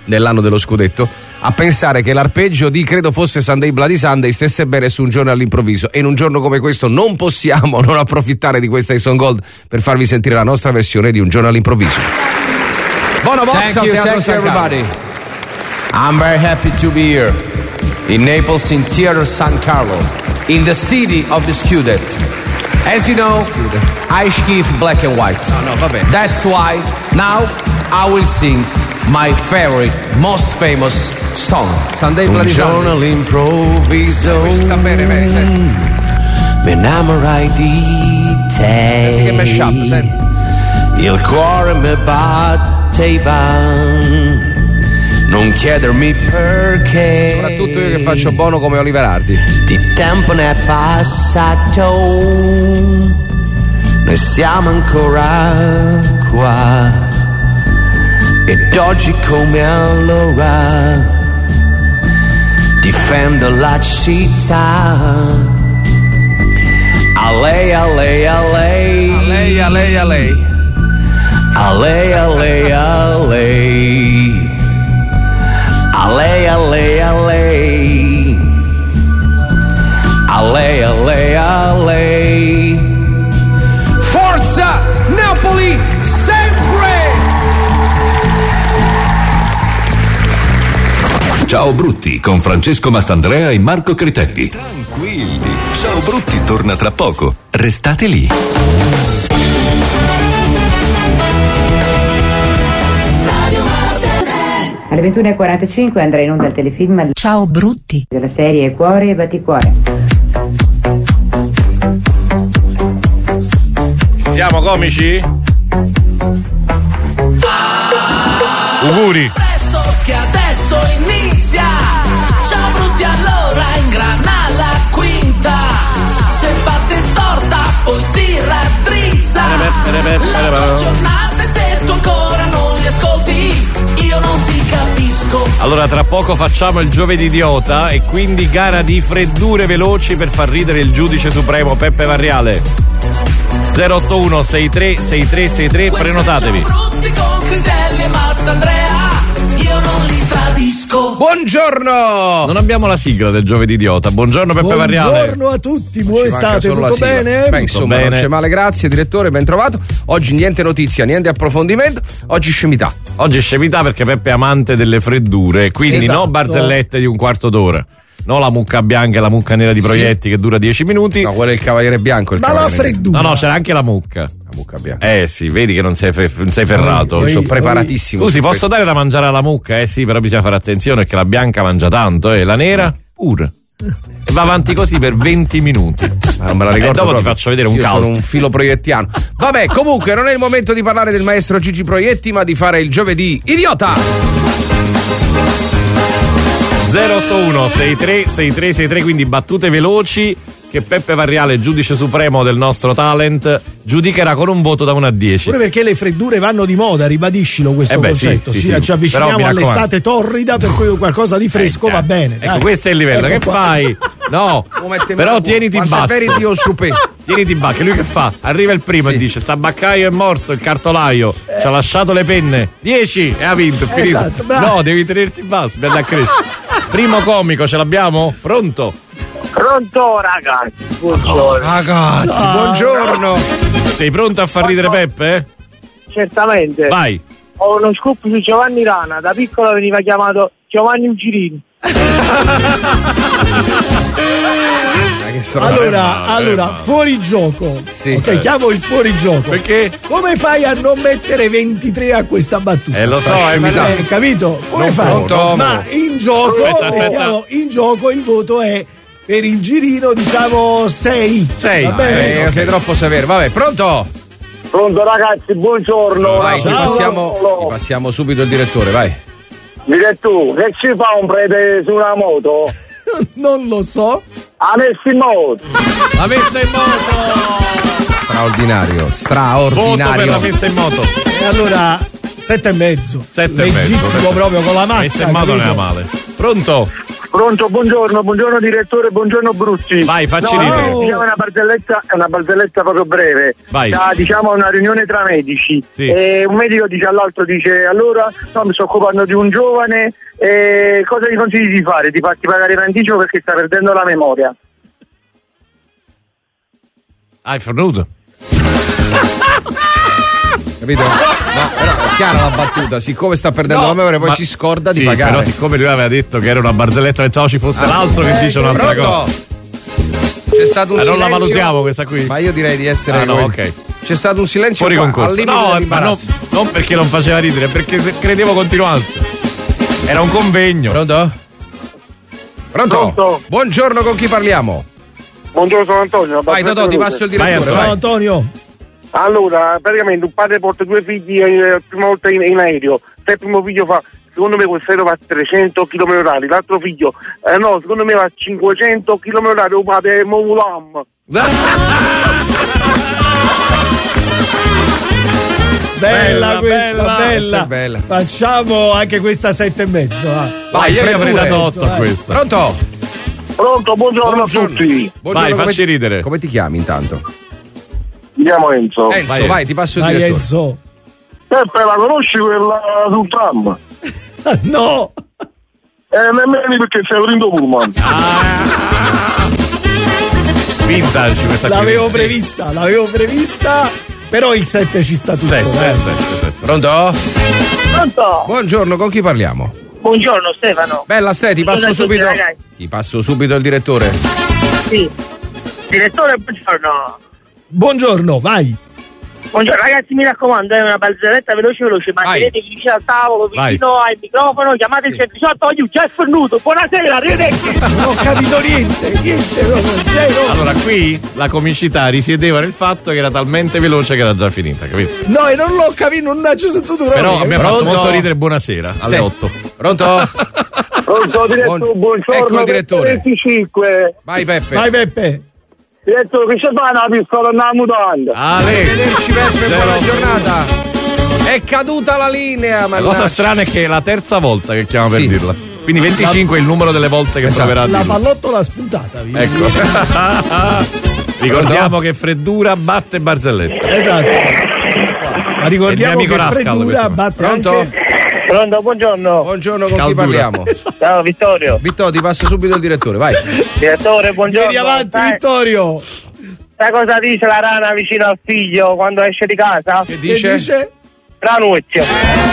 nell'anno dello scudetto, a pensare che l'arpeggio di credo fosse Sunday Bloody Sunday stesse bene su un giorno all'improvviso, e in un giorno come questo non possiamo non approfittare di questa Ison Gold per farvi sentire la nostra versione di Un giorno all'improvviso. Buona box al Teatro San Carlo. Everybody. I'm very happy to be here in Naples in Theater San Carlo, in the city of the Scudetto. As you know, I skiff black and white. No, vabbè. That's why now I will sing my favorite, most famous song. Sunday Bloody Sunday. Un giorno all'improvviso sta bene, senti. mi innamorai di te. Senti che mashup, senti. Il cuore mi batteva, non chiedermi perché. Soprattutto io che faccio Bono come Oliver Hardy. Di tempo ne è passato, noi siamo ancora qua, ed oggi come allora difendo la città. A lei, a lei, a lei, a lei, a lei, a lei, a lei, a lei, a lei, a lei, a lei, a lei, a lei, a lei, a lei. Forza Napoli sempre! Ciao Brutti con Francesco Mastandrea e Marco Critelli. Tranquilli, Ciao Brutti torna tra poco. Restate lì. Alle 21:45 andrà in onda il telefilm Ciao Brutti della serie Cuore e Batticuore. Siamo comici? Auguri! Presto che adesso inizia. Ciao Brutti, allora ingrana la quinta. Se parte storta poi si raddrizza. La tua giornata, se tu ancora non li ascolti, io non ti capisco. Allora tra poco facciamo il giovedì idiota e quindi gara di freddure veloci per far ridere il giudice supremo Peppe Varriale. 081 63 6363, prenotatevi. Brutti con Critelli e Mastandrea, io non li tradisco. Buongiorno! Non abbiamo la sigla del giovedì idiota. Buongiorno Peppe Varriale. Buongiorno a tutti, voi state tutto bene? Beh, insomma, bene. Non c'è male, grazie direttore, ben trovato. Oggi niente notizia, niente approfondimento, oggi scemità. Oggi scemità perché Peppe è amante delle freddure, quindi Esatto. no barzellette di un quarto d'ora. No, la mucca bianca e la mucca nera di Proietti che dura 10 minuti. No, quello è il Cavaliere Bianco. Ma la freddura. No, c'era anche la mucca. La mucca bianca. Sì, vedi che non sei ferrato. Io sono preparatissimo. Scusi, posso dare da mangiare alla mucca? Sì, però bisogna fare attenzione perché la bianca mangia tanto, la nera pure. E va avanti così per 20 minuti. Ma non me la ricordo. Dopo proprio. ti faccio vedere un calcio. Sono un filo proiettiano. Vabbè, comunque non è il momento di parlare del maestro Gigi Proietti, ma di fare il giovedì idiota. 081 63 6363, quindi battute veloci che Peppe Varriale, giudice supremo del nostro talent, giudicherà con un voto da 1 a 10. Pure perché le freddure vanno di moda, ribadiscilo questo concetto. Sì, Ci avviciniamo all'estate torrida, per cui qualcosa di fresco va bene. Ecco, questo è il livello. Che fai? No, però tieniti in basso. Tieniti in basso, che lui che fa? Arriva il primo e dice: sta baccaio è morto, il cartolaio ci ha lasciato le penne. 10 e ha vinto, è finito. Esatto, bravo. No, devi tenerti in basso, per andare a crescere. Primo comico, ce l'abbiamo? Pronto? Pronto ragazzi, buongiorno. Ragazzi, buongiorno. Sei pronto a far ridere Peppe? Certamente. Vai. Ho uno scoop su Giovanni Rana, da piccolo veniva chiamato Giovanni Ugirino. Allora, fuori gioco. Sì. Ok, chiamo il fuori gioco. Perché? Come fai a non mettere 23 a questa battuta? Lo so, capito? Come non fai? pronto. Ma in gioco, mettiamo in gioco, il voto è per il girino, diciamo 6. 6. Va bene? Okay. Sei troppo severo. Vabbè, pronto? Pronto ragazzi, buongiorno. Vai, ti passiamo subito il direttore, vai. Direttore, che ci fa un prete su una moto? Non lo so. Ha messo in moto. La messa in moto. Straordinario. Voto per la messa in moto. E allora 7,5. 7,5. Legittimo proprio con la macchina. Messa in moto non è male. Pronto? Pronto, buongiorno direttore, buongiorno Brutti. Vai, facci ridere. Diciamo è una barzelletta proprio breve. Vai. Diciamo una riunione tra medici. Sì. E un medico dice all'altro, allora mi sto occupando di un giovane, cosa gli consigli di fare? Di farti pagare in anticipo perché sta perdendo la memoria. Hai fornuto. Capito? No, però è chiara la battuta, siccome sta perdendo la memoria poi si scorda di pagare. Però siccome lui aveva detto che era una barzelletta, pensavo ci fosse l'altro che dice un'altra cosa. C'è stato un silenzio. Non la valutiamo questa qui. Ma io direi di essere ok. C'è stato un silenzio fuori concorso. No, ma non perché non faceva ridere, perché credevo continuasse. Era un convegno. Pronto? Buongiorno, con chi parliamo? Buongiorno, sono Antonio. Vai Totò, ti passo il direttore. Ciao Antonio. Allora, praticamente un padre porta 2 figli la prima volta in aereo. Se il primo figlio fa, secondo me questo aereo va a 300 km/h, l'altro figlio, no, secondo me va a 500 km/h, un padre è Mulam. Bella questa, bella. Facciamo anche questa 7,5. Vai, io avrei dato 8 a questa. Pronto, buongiorno a tutti. Vai, facci ridere. Come ti chiami intanto? Mi chiamo Enzo. Vai, ti passo il direttore. Enzo. Peppe, la conosci quella sul tram? No! Nemmeno perché sei Brindo Pullman. Vintage questa l'avevo prevista, però il 7 ci sta tutto. 7. Pronto? Buongiorno, con chi parliamo? Buongiorno Stefano. Bella Ste, ti passo subito il direttore. Sì. Direttore, buongiorno. Buongiorno, vai. Buongiorno ragazzi, mi raccomando, è una barzelletta veloce, mantenetevi vicino al tavolo, vicino al microfono, chiamate il 118, Jeff Nudo, buonasera, arrivederci. Non ho capito niente, zero. Allora qui la comicità risiedeva nel fatto che era talmente veloce che era già finita, capito? No, e non l'ho capito, non c'è sentito. Però mi ha fatto molto ridere buonasera alle 8. Pronto? Pronto, direttore, buongiorno. Ecco il direttore. 25. Vai Peppe. Direttore, che c'è una pistola nella mutanda? Arrivederci Peppe, buona giornata. È caduta la linea, ma la cosa strana è che è la terza volta che chiama per dirla. Quindi 25 è il numero delle volte che proverà a dirla. La pallottola spuntata. Ecco. Ricordiamo che freddura batte barzelletta. Esatto. Ma ricordiamo che freddura batte anche... Pronto, buongiorno. Buongiorno, con chi parliamo? Ciao Vittorio. Ti passo subito il direttore, vai. Direttore, buongiorno. Vieni avanti, Vittorio. Sai cosa dice la rana vicino al figlio quando esce di casa? Che dice? Ranuccio.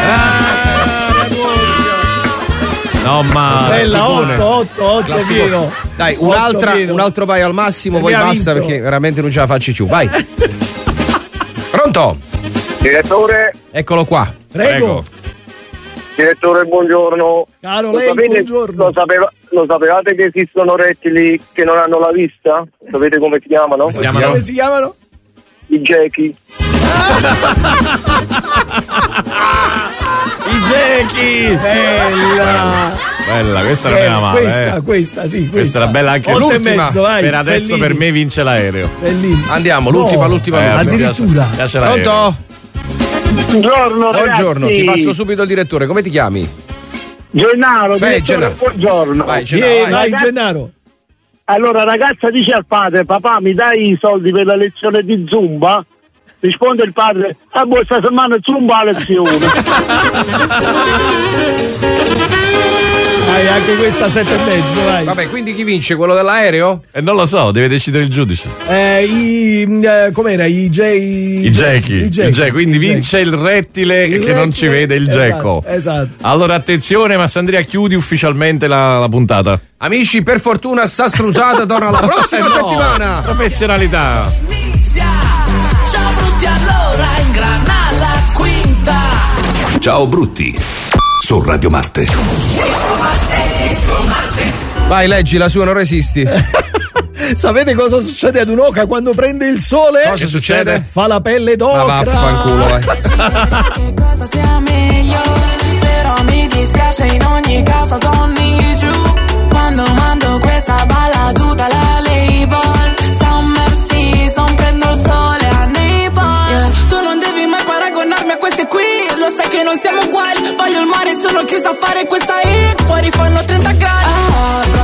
No, ma bella, 8 pieno. Dai, un altro paio al massimo, poi basta perché veramente non ce la faccio più. Vai. Pronto? Direttore. Eccolo qua. Prego. Direttore, buongiorno. Caro lei, buongiorno. Lo sapevate che esistono rettili che non hanno la vista? Sapete come si chiamano? Come si chiamano? I gechi. I gechi! Bella, questa non era male. Questa. Questa era bella anche l'ultima. Per adesso Fellini. Per me vince l'aereo. Fellini. Andiamo, l'ultima. Addirittura. Pronto? Buongiorno, ti passo subito il direttore. Come ti chiami? Gennaro. Buongiorno. Vai, Gennaro. Allora, ragazza dice al padre: papà, mi dai i soldi per la lezione di Zumba? Risponde il padre: questa settimana Zumba la lezione. Vai, anche questa 7,5, vai. Vabbè, quindi chi vince? Quello dell'aereo? Non lo so, deve decidere il giudice. Com'era? I gechi. Quindi vince il rettile che non ci vede il geco. Esatto. Allora attenzione, Massandria, chiudi ufficialmente la puntata. Amici, per fortuna sta strusata torna la prossima settimana. Professionalità. Ciao Brutti, allora ingrana la quinta. Ciao Brutti su Radio Marte. Vai, leggi la sua, non resisti. Sapete cosa succede ad un'oca quando prende il sole? Cosa succede? Fa la pelle d'ocra. Ma vaffanculo, vai. Che cosa sia meglio, però mi dispiace in ogni caso torni giù. Quando mando questa balla tutta la label. Summer season, prendo il sole a Naples. Tu non devi mai paragonarmi a queste qui. Lo sai che non siamo uguali. Voglio il mare, sono chiusa a fare questa hit. Fuori fanno 30 gradi.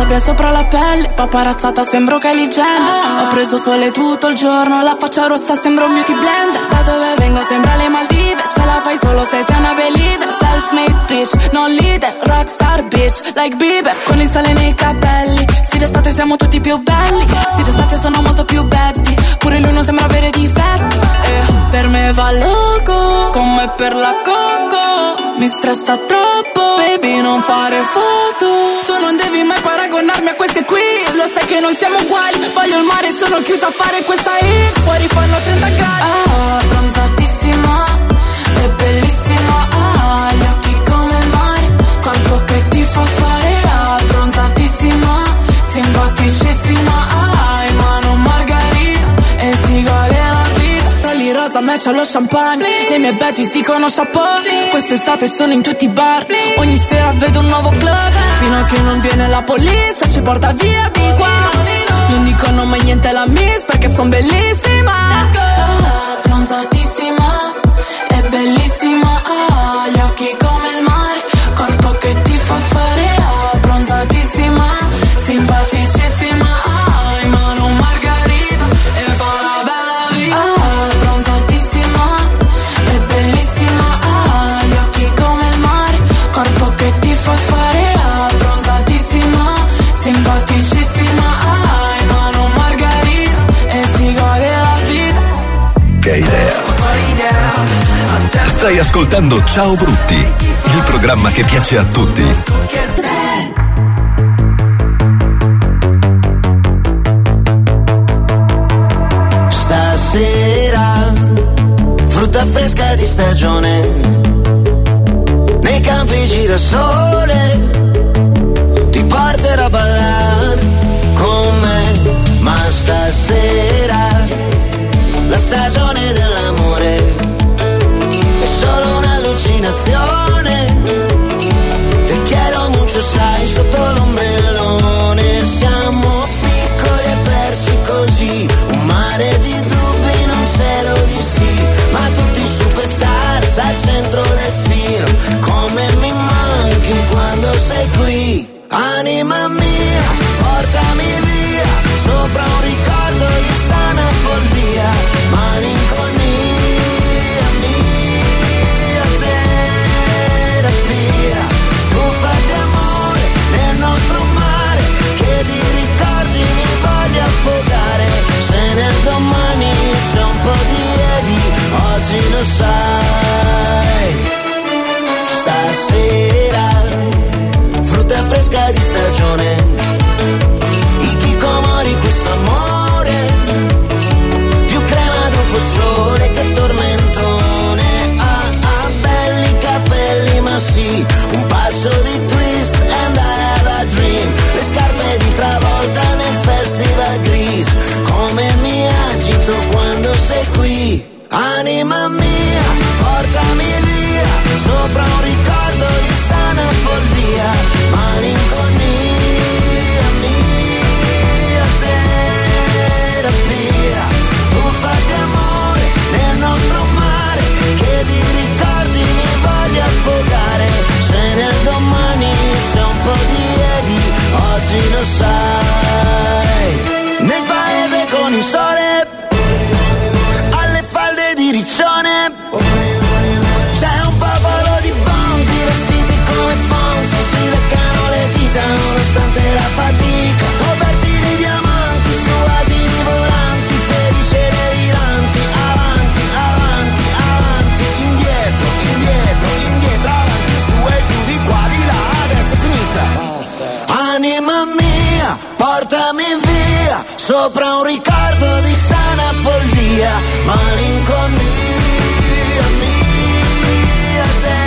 sabbia sopra la pelle, paparazzata sembro Kylie Jenner. Ho preso sole tutto il giorno, la faccia rossa sembra un beauty blender. Da dove vengo sembra le Maldive, ce la fai solo se sei una believer. Self-made bitch, non leader, rockstar bitch, like Bieber. Con il sale nei capelli, sì d'estate siamo tutti più belli, sì d'estate sono molto più betty, pure lui non sembra avere difetti. Per me va loco, come per la coco, mi stressa troppo, baby non fare foto. Tu non devi mai paragonarmi a queste qui, lo sai che non siamo uguali. Voglio il mare, sono chiusa a fare questa hit, fuori fanno 30 gradi. Bronzatissima, è bellissima, gli occhi come il mare, corpo che ti fa fare. Bronzatissima, simpaticissima, in mano margarita e si gode la vita. Rolli rosa match allo champagne, le mie betties dicono chapeau. Quest'estate sono in tutti i bar, ogni sera vedo un nuovo club. Fino a che non viene la polizia ci porta via di qua. Non dicono mai niente alla miss perché son bellissima. Bronzatissima, è bellissima, gli occhi come il mare, corpo che ti fa fare. Bronzatissima, simpaticissima, in mano margarita e fa la bella vita. Bronzatissima, è bellissima, gli occhi come il mare, corpo che ti fa fare. Bronzatissima, simpaticissima, in mano margarita e si gode la vita. Che idea. Stai ascoltando Ciao Brutti, il programma che piace a tutti. Stasera, frutta fresca di stagione, nei campi girasole, ti porterò a ballare con me. Ma stasera, la stagione dell'amore è solo un'allucinazione. Te quiero mucho, sai, sotto l'ombrellone. Siamo piccoli e persi così, un mare di dubbi, non cielo di sì. Ma tutti superstars al centro del film, come mi manchi quando sei qui. Anima mia, portami via, sopra un ricordo di sana follia. Malinconia mia, terapia. Tuffati amore nel nostro mare, che di ricordi mi voglio affogare. Se nel domani c'è un po' di ieri, oggi lo sai. Stasera, frutta fresca di stagione, i chicomori, questo amore, più crema dopo sole che tormentone. Belli capelli, ma sì, un passo di twist and I have a dream. Le scarpe di Travolta nel festival gris, come mi agito quando sei qui. Anima mia, portami via, sopra un ricordo di sana follia. Malinconia mia, terapia. Tuffati amore nel nostro mare, che di ricordi mi voglio affogare. Se nel domani c'è un po' di ieri, oggi lo sai. Nel paese con il sole, alle falde di riccione, c'è un popolo di bonzi vestiti come Fonzi, si leccano le dita nonostante la fatica, coperti di diamanti su asini volanti, felici e deliranti, avanti, avanti, avanti, indietro, indietro, indietro, avanti, su e giù, di qua, di là, a destra, a sinistra. Anima mia, portami via, sopra un ricordo di sana follia. Malinconia mia,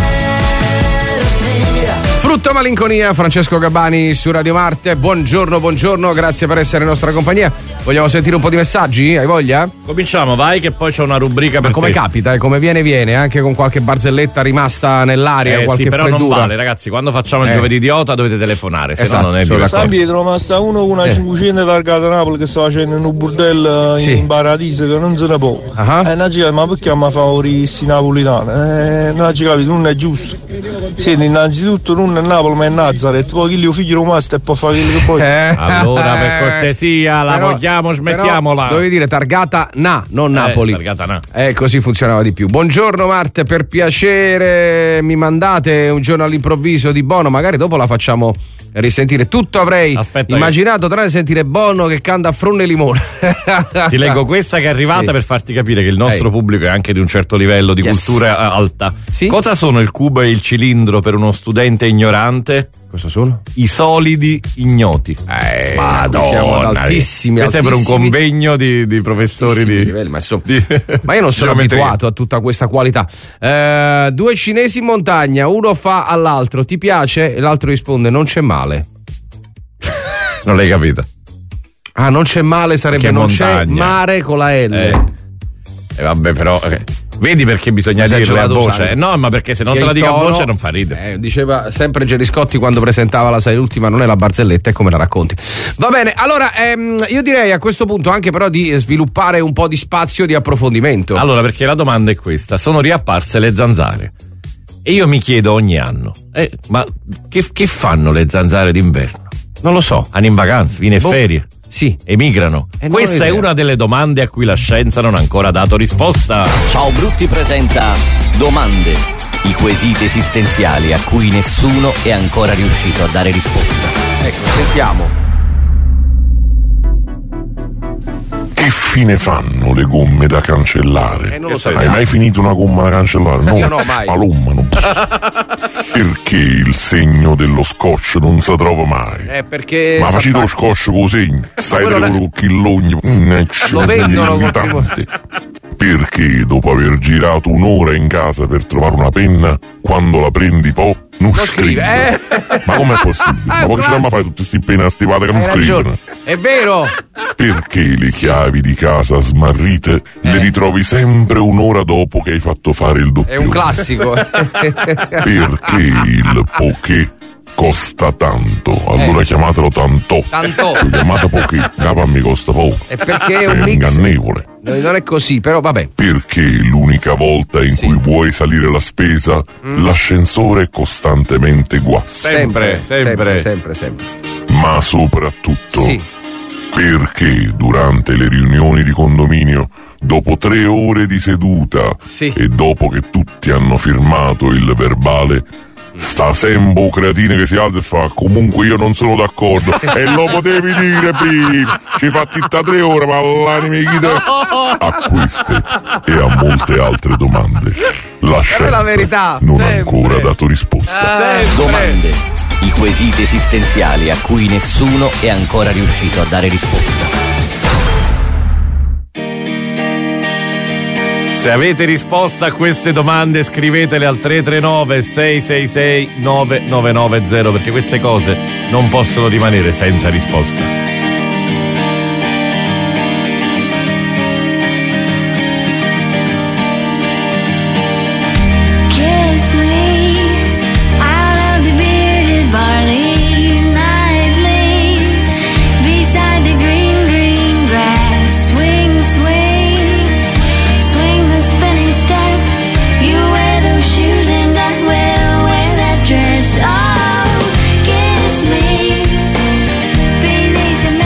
terapia. Frutta malinconia, Francesco Gabbani su Radio Marte. Buongiorno, buongiorno, grazie per essere in nostra compagnia. Vogliamo sentire un po' di messaggi? Hai voglia? Cominciamo, vai, che poi c'è una rubrica per come te. Capita, come viene, anche con qualche barzelletta rimasta nell'aria, qualche sì, però freddura. non vale, ragazzi, quando facciamo il giovedì idiota dovete telefonare, se Esatto, no non è più San Pietro, ma sta uno con una 500 targata a Napoli che sta facendo in un bordello in paradiso che non se ne può. Non ci capisco, ma perché mi fa oristi napolitane? Non ci capisco, non è giusto. Siete innanzitutto non a Napoli ma a Nazareth, poi chi li figlio rimasto e poi fa quello che poi. Allora per cortesia la vogliamo, smettiamola. Dovevi dire targata non Napoli. Targata na. Così funzionava di più. Buongiorno Marte, per piacere mi mandate un giorno all'improvviso di Bono, magari dopo la facciamo risentire. Tutto avrei immaginato tranne sentire Bono che canta a Frunne Limone. Ti leggo questa che è arrivata per farti capire che il nostro pubblico è anche di un certo livello di cultura alta. Sì? Cosa sono il cubo e il cilindro per uno studente ignorante? Cosa sono? I solidi ignoti. Madonna, siamo ad altissimi. Questo sembra un convegno di professori di livelli, ma io non sono abituato a tutta questa qualità. Due cinesi in montagna, uno fa all'altro: ti piace? E l'altro risponde: non c'è male. Non l'hai capita? Non c'è male, sarebbe non c'è mare con la L. Vabbè, però vedi perché bisogna dirle a voce? No, ma perché se non te la dico a voce non fa ridere. Diceva sempre Geriscotti quando presentava la Sai l'ultima, non è la barzelletta, è come la racconti. Va bene, allora io direi a questo punto anche però di sviluppare un po' di spazio di approfondimento. Allora, perché la domanda è questa: sono riapparse le zanzare e io mi chiedo ogni anno ma che fanno le zanzare d'inverno? Non lo so. Hanno in vacanza, viene in ferie. Sì, emigrano. Questa è una delle domande a cui la scienza non ha ancora dato risposta. Ciao Brutti presenta Domande, i quesiti esistenziali a cui nessuno è ancora riuscito a dare risposta. Ecco, sentiamo. Che fine fanno le gomme da cancellare? Hai mai finito una gomma da cancellare? No, io no, mai. Palommano. Perché il segno dello scotch non si trova mai? Perché ma facito lo scotch con segno, stai con chillogni, lo vendono irritante. Perché dopo aver girato un'ora in casa per trovare una penna, quando la prendi non scrive. Ma com'è possibile? Ma poi ce la fai tutte queste penne stivate che non scrivono? È vero! Perché le chiavi di casa smarrite le ritrovi sempre un'ora dopo che hai fatto fare il doppio? È un classico. Perché il poké costa tanto, allora chiamatelo tanto. Chiamate poké, mi costa poco. È perché è un mix ingannevole. Non è così, però vabbè. Perché l'unica volta in cui vuoi salire la spesa, l'ascensore è costantemente guasto. Sempre. Ma soprattutto perché durante le riunioni di condominio, dopo 3 ore di seduta e dopo che tutti hanno firmato il verbale, sta Sembo Creatine che si alza e fa: comunque io non sono d'accordo. E lo potevi dire prima, ci fatti 3 ore, ma l'anime chiede. A queste e a molte altre domande la scienza non ha ancora dato risposta. Domande, i quesiti esistenziali a cui nessuno è ancora riuscito a dare risposta. Se avete risposta a queste domande scrivetele al 339 666 9990, perché queste cose non possono rimanere senza risposta. Oh, kiss me beneath the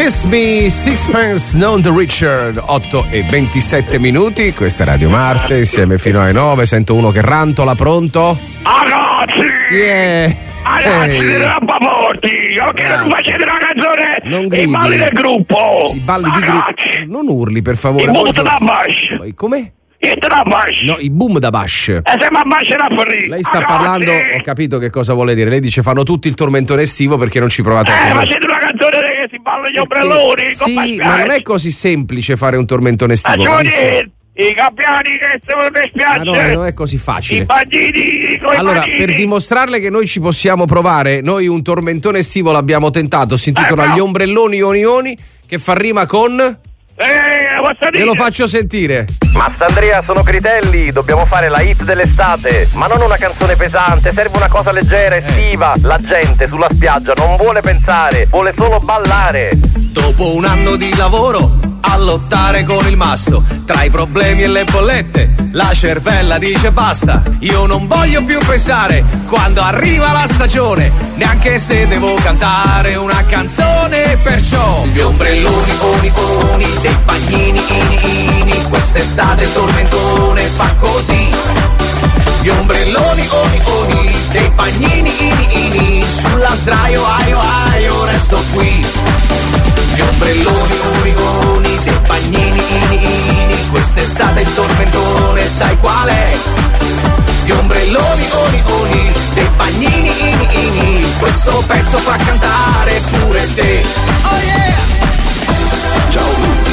Kiss Me Sixpence Non the Richer, 8:27. Questa è Radio Marte, insieme fino alle 9. Sento uno che rantola, pronto? Ragazzi! Yeah! Ragazzi, siete rappaforti! Perché non facete una canzone e balli del gruppo? Si balli di gruppo. Non urli, per favore. I boom da bash. Come? No, i boom da bash. Sembra bash da free. Lei sta parlando, ho capito che cosa vuole dire. Lei dice fanno tutti il tormentone estivo perché non ci provate a ma siete una canzone che si ballano gli ombrelloni. Sì, ma non è così semplice fare un tormentone estivo. I campioni che sono le spiagge. Ma no, non è così facile. I bagnini con allora, i per dimostrarle che noi ci possiamo provare, noi un tormentone estivo l'abbiamo tentato, si intitola Gli ombrelloni Ioni, che fa rima con... Ve lo faccio sentire. Mastandrea, sono Critelli, dobbiamo fare la hit dell'estate, ma non una canzone pesante, serve una cosa leggera, estiva. La gente sulla spiaggia non vuole pensare, vuole solo ballare. Dopo un anno di lavoro a lottare con il masto, tra i problemi e le bollette, la cervella dice basta. Io non voglio più pensare quando arriva la stagione, neanche se devo cantare una canzone. Perciò gli ombrelloni oni dei bagnini ini, quest'estate il tormentone fa così. Gli ombrelloni oni dei bagnini ini, sulla sdraio aio resto qui. Gli ombrelloni oni dei bagnini ini, quest'estate il tormentone sai qual è? Gli ombrelloni oni dei bagnini ini, questo pezzo fa cantare pure te. Oh yeah! Ciao tutti!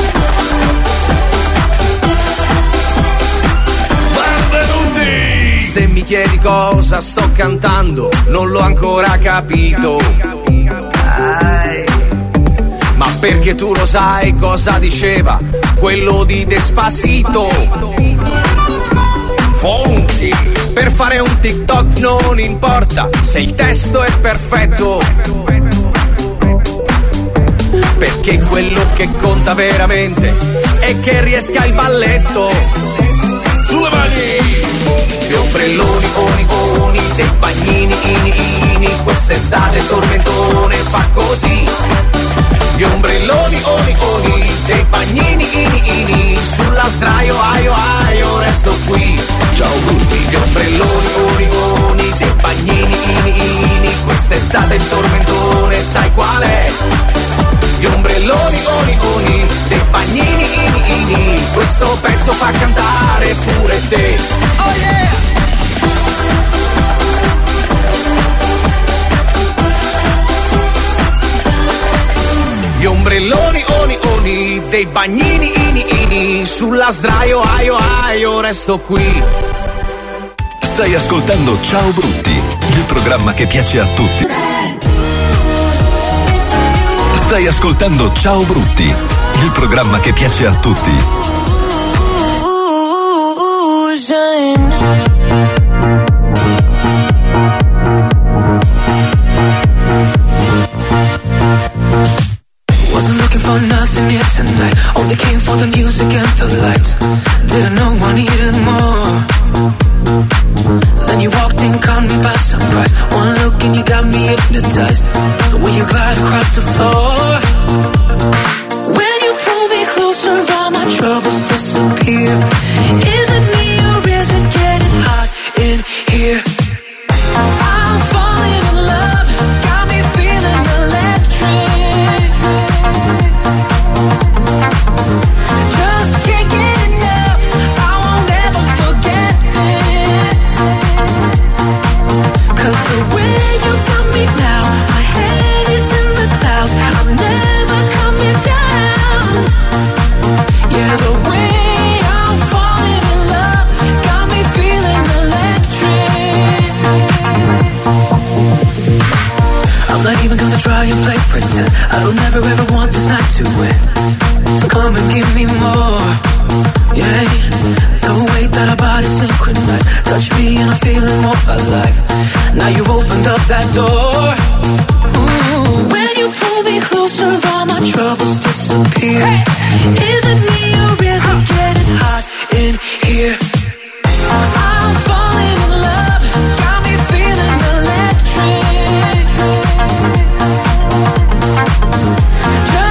Benvenuti! Se mi chiedi cosa sto cantando, non l'ho ancora capito. Ma perché tu lo sai cosa diceva quello di Despacito? Fonti, per fare un TikTok non importa se il testo è perfetto, perché quello che conta veramente è che riesca il balletto. Sulle mani! Gli ombrelloni oni dei bagnini ini, quest'estate il tormentone fa così. Gli ombrelloni oni dei bagnini ini, sulla sdraio aio resto qui. Ciao tutti! Gli ombrelloni oni dei bagnini ini, quest'estate il tormentone sai qual è? Gli ombrelloni oni dei bagnini ini, questo pezzo fa cantare pure te. Oh yeah! Gli ombrelloni oni dei bagnini ini, sulla sdraio aio resto qui. Stai ascoltando Ciao Brutti, il programma che piace a tutti. Stai ascoltando Ciao Brutti, il programma che piace a tutti. Wasn't looking for nothing here tonight, only came for the music and the lights. Didn't know I needed more. Then you walked in, caught me by surprise. One look and you got me hypnotized. The way you glide across the floor. When you pull me closer, all my troubles disappear. Is it me or is it getting hot in here? I'm falling in love, got me feeling electric. Just can't get enough, I won't ever forget this. 'Cause the way you got me now, my head is in the clouds, I'm never coming down. Yeah, the way I'm falling in love, got me feeling electric. I'm not even gonna try and play pretend, I don't ever want this night to end. So come and give me more, yeah. The way that our bodies synchronize, touch me and I'm feeling more alive. Now you've opened up that door. Ooh. When you pull me closer, all my troubles disappear. Is it me or is it getting hot in here? I'm falling in love, got me feeling electric. Just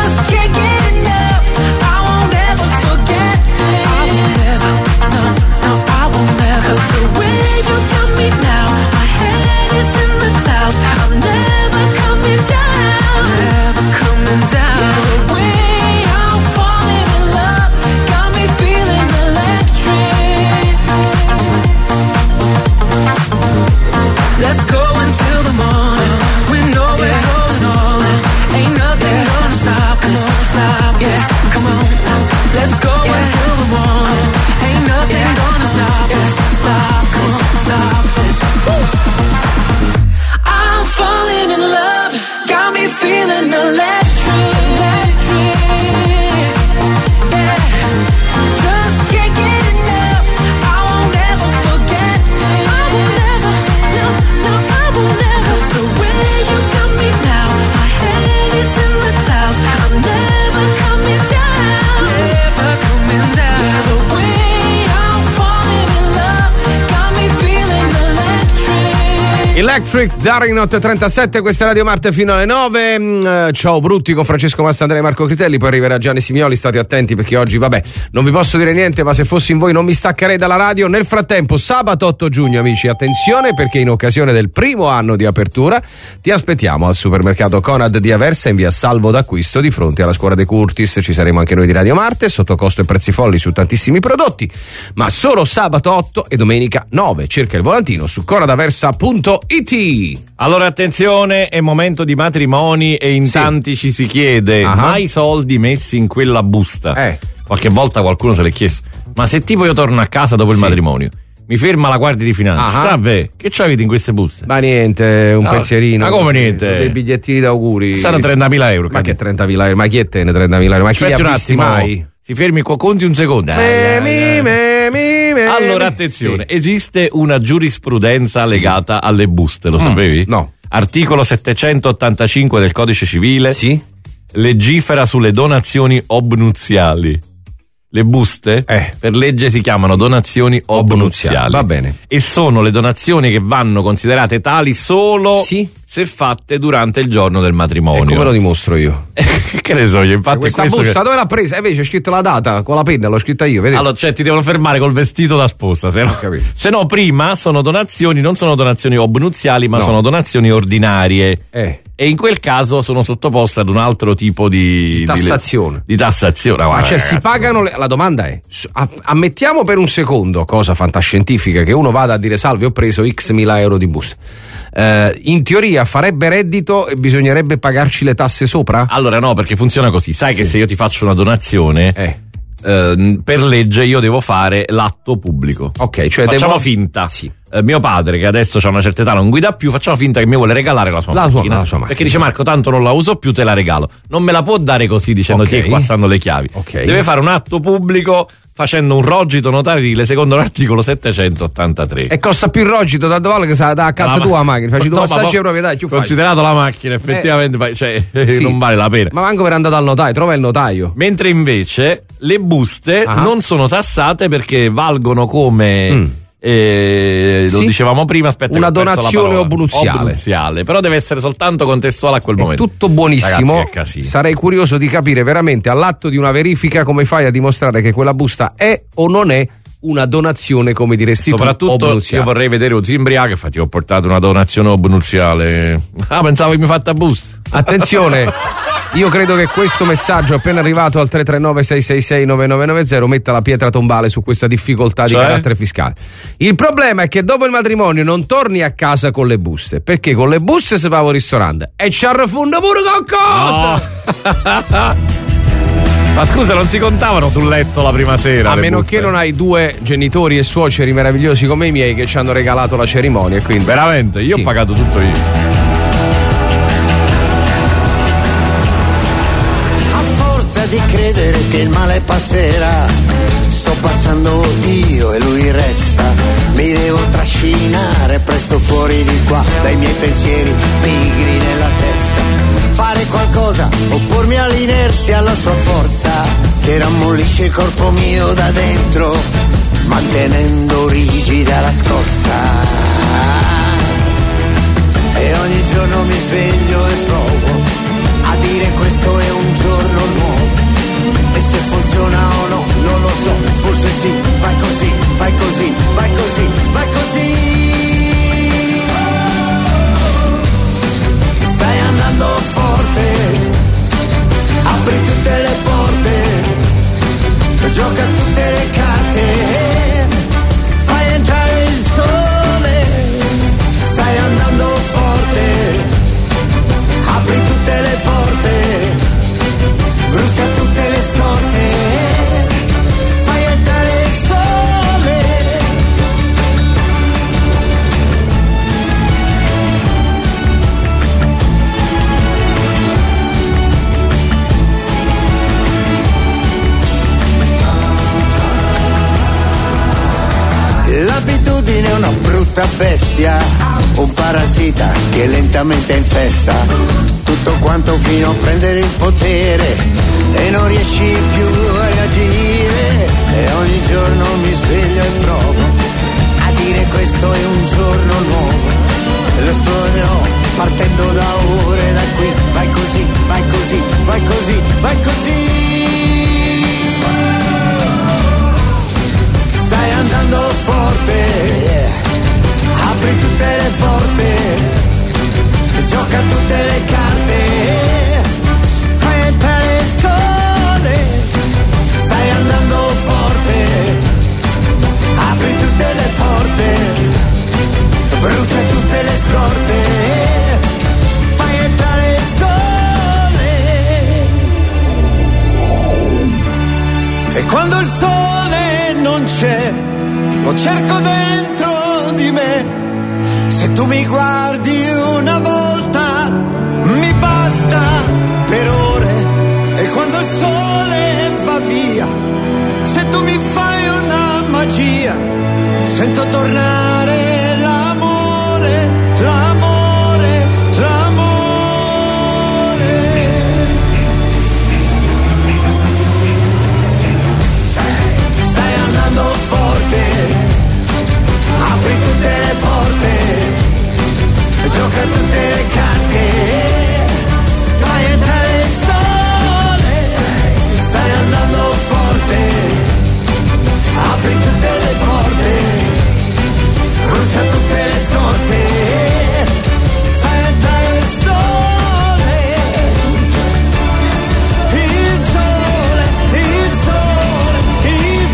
feel the warmth. Ain't nothing gonna stop us, stop this. I'm falling in love, got me feeling electric. Electric, Daring Notte 37, questa è Radio Marte fino alle 9. Ciao Brutti con Francesco Mastandrea e Marco Critelli, poi arriverà Gianni Simioli, state attenti perché oggi, vabbè, non vi posso dire niente, ma se fossi in voi non mi staccherei dalla radio. Nel frattempo, sabato 8 giugno, amici, attenzione perché in occasione del primo anno di apertura ti aspettiamo al supermercato Conad di Aversa in via Salvo d'acquisto di fronte alla scuola De Curtis. Ci saremo anche noi di Radio Marte, sotto costo e prezzi folli su tantissimi prodotti, ma solo sabato 8 e domenica 9. Cerca il volantino su conadaversa.it. Allora attenzione, è momento di matrimoni e in tanti ci si chiede: ma i soldi messi in quella busta? Qualche volta qualcuno se l'è chiesto, ma se tipo io torno a casa dopo il matrimonio, mi ferma la guardia di finanza, Salve, che c'avete in queste buste? Ma niente, un pensierino. Ma come niente? Dei bigliettini d'auguri. Saranno 30.000 euro. Ma che 30.000 euro? Ma chi è te ne 30.000 euro? Ma chi li ha visti mai? Si fermi qua, conti un secondo. Allora attenzione, esiste una giurisprudenza legata alle buste, lo sapevi? No. Articolo 785 del Codice Civile legifera sulle donazioni obnuziali. Le buste per legge si chiamano donazioni obnuziali. Va bene. E sono le donazioni che vanno considerate tali solo se fatte durante il giorno del matrimonio. E come lo dimostro io? Che ne so io, infatti questa busta dove l'ha presa? Invece c'è scritto la data con la penna, l'ho scritta io, vedi? Allora, cioè ti devono fermare col vestito da sposa, se no prima sono donazioni, non sono donazioni obnuziali, ma sono donazioni ordinarie. E in quel caso sono sottoposte ad un altro tipo di tassazione. Di tassazione. Ma cioè si pagano la domanda è: ammettiamo per un secondo, cosa fantascientifica, che uno vada a dire salve, ho preso X mila euro di busta. In teoria farebbe reddito e bisognerebbe pagarci le tasse sopra? Allora no, perché funziona così, sai che se io ti faccio una donazione per legge io devo fare l'atto pubblico. Ok, cioè facciamo finta. Mio padre, che adesso ha una certa età, non guida più, facciamo finta che mi vuole regalare la sua macchina. Perché dice: Marco, tanto non la uso più, te la regalo. Non me la può dare così dicendo che qua stanno le chiavi. Deve fare un atto pubblico facendo un rogito notarile secondo l'articolo 783. E costa più il rogito, tanto vale che sa da accanto tua macchina, facci due passaggi di proprietà, considerato la macchina effettivamente non vale la pena. Ma manco per andare dal notaio, trova il notaio. Mentre invece le buste non sono tassate perché valgono come lo dicevamo prima, una donazione obnuziale, però deve essere soltanto contestuale a quel momento. Tutto buonissimo. Ragazzi, sarei curioso di capire veramente all'atto di una verifica come fai a dimostrare che quella busta è o non è una donazione, come diresti tu, soprattutto io vorrei vedere un Zimbria che fa: ti ho portato una donazione obnuziale. Pensavo che mi fatta busta. Attenzione. Io credo che questo messaggio appena arrivato al 339-666-9990 metta la pietra tombale su questa difficoltà di carattere fiscale. Il problema è che dopo il matrimonio non torni a casa con le buste, perché con le buste si va al ristorante e ci arrafunda pure qualcosa. Ma scusa, non si contavano sul letto la prima sera? A meno che non hai due genitori e suoceri meravigliosi come i miei che ci hanno regalato la cerimonia, quindi veramente io ho pagato tutto io. Di credere che il male passerà, sto passando io e lui resta, mi devo trascinare presto fuori di qua dai miei pensieri pigri nella testa, fare qualcosa, oppormi all'inerzia, alla sua forza che rammollisce il corpo mio da dentro, mantenendo rigida la scorza, e ogni giorno mi sveglio e provo a dire questo è un giorno nuovo. E se funziona o no, non lo so, forse sì, vai così, vai così, vai così, vai così. Stai andando forte, apri tutte le porte, gioca tutte le carte, fai entrare il sole. Stai andando forte, apri tutte le porte, brucia tutte le scorte, L'abitudine è una brutta bestia, un parassita che lentamente infesta tutto quanto fino a prendere il potere e non riesci più a reagire. E ogni giorno mi sveglio e provo a dire questo è un giorno nuovo e lo esploderò partendo da ore da qui. Vai così, vai così, vai così, vai così. Stai andando forte, apri tutte le porte, gioca tutte le carte, fai entrare il sole. Stai andando forte, apri tutte le porte, brucia tutte le scorte, fai entrare il sole. E quando il sole non c'è, lo cerco dentro di me. Se tu mi guardi una volta, mi basta per ore. E quando il sole va via, se tu mi fai una magia, sento tornare l'amore, l'amore, l'amore. Stai andando forte, apri tutte le porte, gioca tutte le carte, fai entrare il sole. Stai andando forte, apri tutte le porte, brucia tutte le scorte, fai entrare il sole. Il sole, il sole, il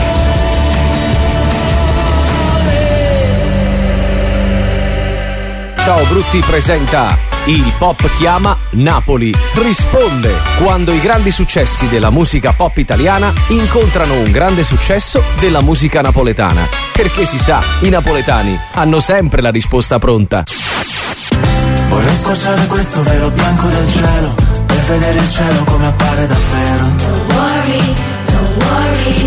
sole. Ciao Brutti presenta Il Pop chiama, Napoli risponde, quando i grandi successi della musica pop italiana incontrano un grande successo della musica napoletana. Perché si sa, i napoletani hanno sempre la risposta pronta. Vorrei squarciare questo velo bianco del cielo per vedere il cielo come appare davvero. Don't worry, don't worry.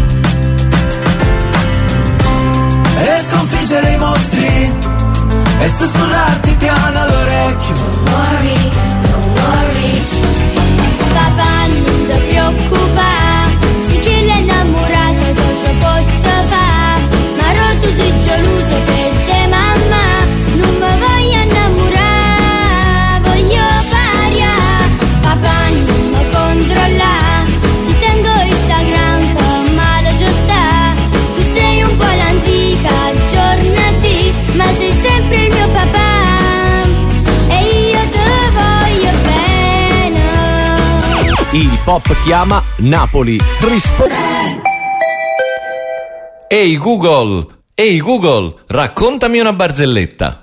E sconfiggere i mostri e sussurrarti piano all'orecchio. Don't worry, don't worry. Papà non ti preoccupare, sì che l'è innamorata cosa posso fare. Ma tu sei geloso che c'è mamma, non mi voglio innamorare, voglio pariare. Papà non mi controlla, si tengo Instagram per male ci sta. Tu sei un po' l'antica, aggiornati, ma sei sempre il mio papà. Il Pop chiama, Napoli risponde. Ehi Google, raccontami una barzelletta.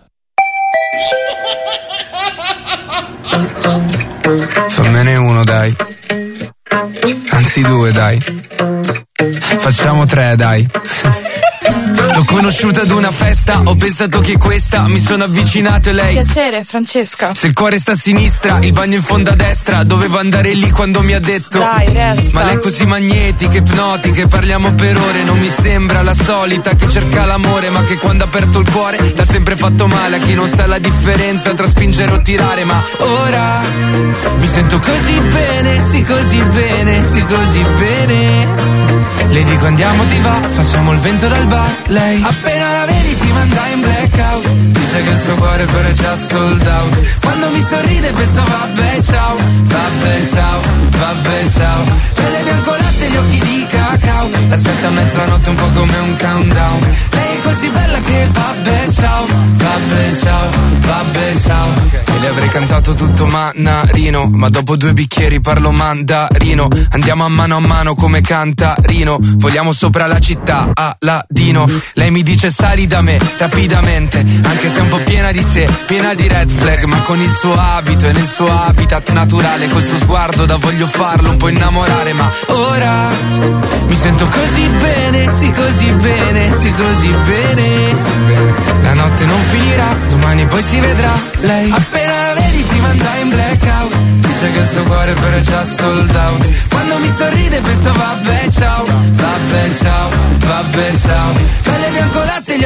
Fammene uno, dai. Anzi due, dai. Facciamo tre, dai. L'ho conosciuta ad una festa, ho pensato che questa, mi sono avvicinato e lei. Piacere, Francesca. Se il cuore sta a sinistra, il bagno in fondo a destra, dovevo andare lì quando mi ha detto. Dai, resta. Ma lei è così magnetica, ipnotica, parliamo per ore. Non mi sembra la solita che cerca l'amore, ma che quando ha aperto il cuore l'ha sempre fatto male. A chi non sa la differenza tra spingere o tirare. Ma ora mi sento così bene, sì così bene, sì così bene. Le dico andiamo ti va, facciamo il vento dal bar. Lei appena la vedi ti manda in blackout, dice che il suo cuore però è già sold out. Quando mi sorride penso vabbè ciao, vabbè ciao, vabbè ciao. Pelle biancolate e gli occhi di cacao, aspetta a mezzanotte un po' come un countdown. Lei è così bella che vabbè ciao, vabbè ciao, vabbè ciao. E le avrei cantato tutto manarino, ma dopo 2 bicchieri parlo mandarino. Andiamo a mano come cantarino, vogliamo sopra la città, Aladino. Lei mi dice sali da me rapidamente, anche se è un po' piena di sé, piena di red flag, ma con il suo abito e nel suo habitat naturale, col suo sguardo da voglio farlo un po' innamorare. Ma ora mi sento così bene, sì così bene, sì così bene. La notte non finirà, domani poi si vedrà. Lei appena la vedi ti manda in blackout, dice che il suo cuore però è già sold out. Quando mi sorride penso vabbè ciao, vabbè ciao, vabbè ciao. Pelle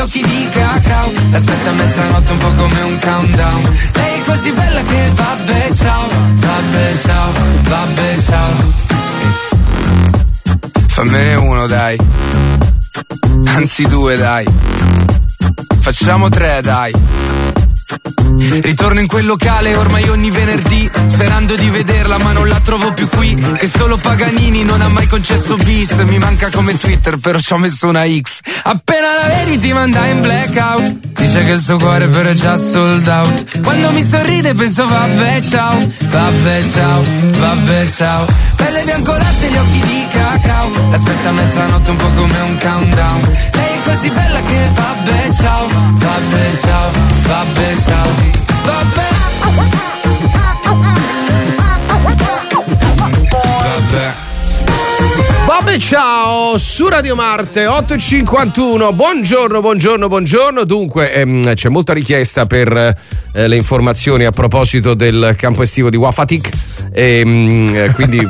occhi di cacao, l'aspetta a mezzanotte un po' come un countdown. Lei è così bella che vabbè ciao, vabbè ciao, vabbè ciao. Fammene uno dai, anzi due dai, facciamo tre dai. Ritorno in quel locale ormai ogni venerdì, sperando di vederla ma non la trovo più qui. Che solo Paganini non ha mai concesso bis. Mi manca come Twitter però ci ho messo una X. Appena la vedi ti manda in blackout, dice che il suo cuore però è già sold out. Quando mi sorride penso vabbè ciao, vabbè ciao, vabbè ciao. Pelle bianco latte e gli occhi di cacao, l'aspetta a mezzanotte un po' come un countdown. Lei è così bella che vabbè ciao, vabbè ciao, vabbè ciao. Vabbè. Vabbè ciao, su Radio Marte 8:51. Buongiorno. Dunque c'è molta richiesta per le informazioni a proposito del campo estivo di Wafatik quindi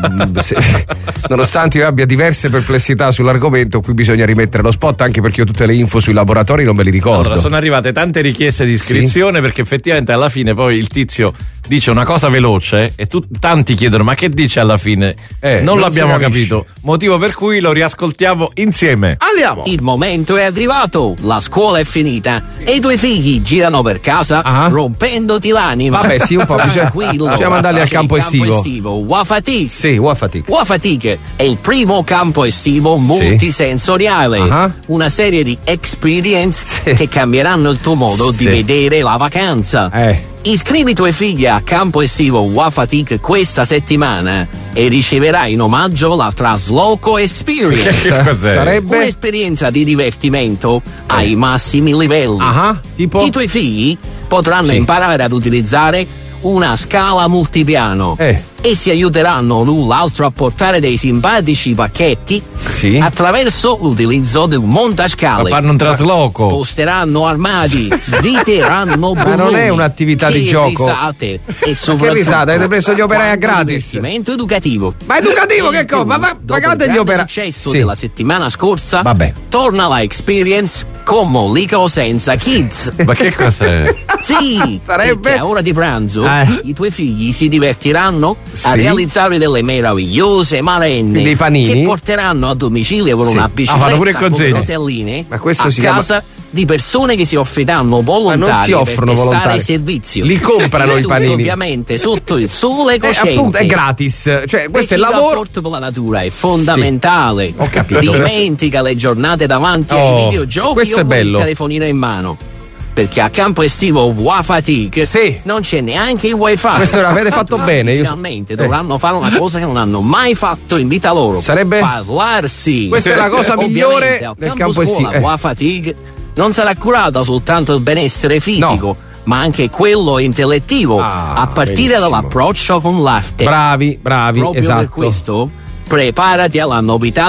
nonostante io abbia diverse perplessità sull'argomento, qui bisogna rimettere lo spot, anche perché io tutte le info sui laboratori non me li ricordo. Allora, sono arrivate tante richieste di iscrizione, sì? Perché effettivamente alla fine poi il tizio dice una cosa veloce e tanti chiedono ma che dice alla fine? Non l'abbiamo capito, motivo per cui lo riascoltiamo insieme. Andiamo. Il momento è arrivato, la scuola è finita e i tuoi figli girano per casa rompendoti l'anima. Vabbè sì, un po' bisogna mandarli al campo estivo. Wafatik. Sì, Wafatik. Wafatik è il primo campo estivo multisensoriale, una serie di experience che cambieranno il tuo modo di vedere la vacanza. Iscrivi i tuoi figli a campo estivo Wafatik questa settimana e riceverai in omaggio la Trasloco Experience. Che cos'è? Sarebbe un'esperienza di divertimento ai massimi livelli. Tipo? I tuoi figli potranno imparare ad utilizzare una scala multipiano e si aiuteranno l'un l'altro a portare dei simpatici pacchetti attraverso l'utilizzo di un montascale. Ma fanno un trasloco. Sposteranno armadi, sviteranno bulloni. Ma non è un'attività di gioco. Risate e che risate? Avete preso gli operai a gratis? Divertimento educativo. Ma educativo che cosa? Ma pagate gli operai. Il successo della settimana scorsa torna la experience con Mollica o senza kids. Ma che cos'è? Sì, sarebbe a ora di pranzo i tuoi figli si divertiranno a realizzare delle meravigliose marenne dei panini che porteranno a domicilio con una bicicletta con rotelline a casa di persone che si offriranno volontari per testare il servizio. Li comprano i panini ovviamente sotto il sole cosciente. Appunto è gratis, cioè questo è il lavoro. Il rapporto con la natura è fondamentale. Ho capito. Dimentica le giornate davanti ai videogiochi o con il telefonino in mano, perché a campo estivo Wafatik non c'è neanche il wifi. Questo l'avete fatto bene. Finalmente dovranno fare una cosa che non hanno mai fatto in vita loro. Sarebbe parlarsi. Questa è la cosa migliore del campo estivo. Wafatik non sarà curato soltanto il benessere fisico, ma anche quello intellettivo, a partire dall'approccio con l'arte. Bravi, proprio per questo preparati alla novità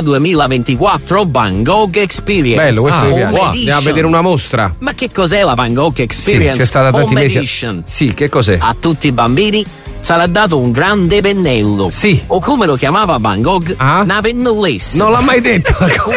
2024 Van Gogh Experience. Bello, questo mi piace. Andiamo a vedere una mostra. Ma che cos'è la Van Gogh Experience? C'è stata tanti mesi. Edition. Sì, che cos'è? A tutti i bambini sarà dato un grande pennello. O come lo chiamava Van Gogh, una pennellessa. Non l'ha mai detto.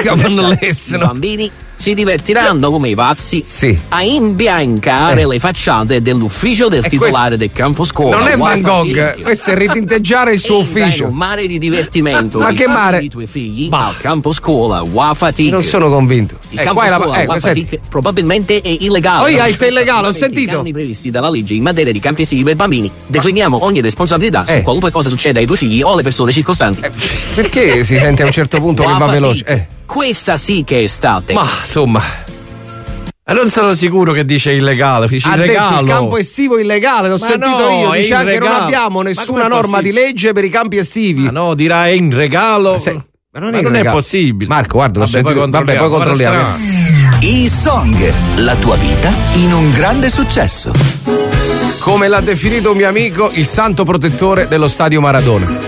I bambini si divertiranno come i pazzi a imbiancare le facciate dell'ufficio del titolare del campo scuola. Non è Van Gogh, questo è ritinteggiare il suo ufficio. Un mare di divertimento. Ma che mare? I tuoi figli al campo scuola Wafatik. Non sono convinto. Il campo scuola Wafatik probabilmente è illegale. È illegale, ho sentito. I canoni previsti dalla legge in materia di campi estivi per bambini. Decliniamo ogni responsabilità su qualunque cosa succeda ai tuoi figli o alle persone circostanti. Perché si sente a un certo punto che va veloce? Questa sì che è estate. Ma insomma, non sono sicuro che dice illegale. Ha detto il campo estivo illegale, l'ho sentito io. Dice anche non abbiamo nessuna norma di legge per i campi estivi. Ma no, dirà è in regalo. Ma non è possibile. Marco, guarda, l'ho sentito. Vabbè, poi controlliamo. E-Song, la tua vita in un grande successo. Come l'ha definito un mio amico, il santo protettore dello stadio Maradona.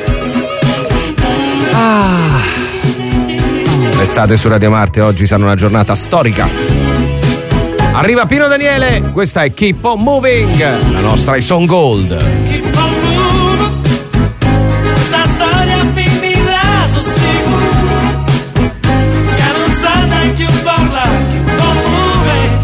L'estate su Radio Marte oggi sarà una giornata storica. Arriva Pino Daniele, questa è Keep on Moving, la nostra E-Song Gold. Keep on moving, questa storia finirà, sono sicuro. Che non sa neanche un parla, keep on moving.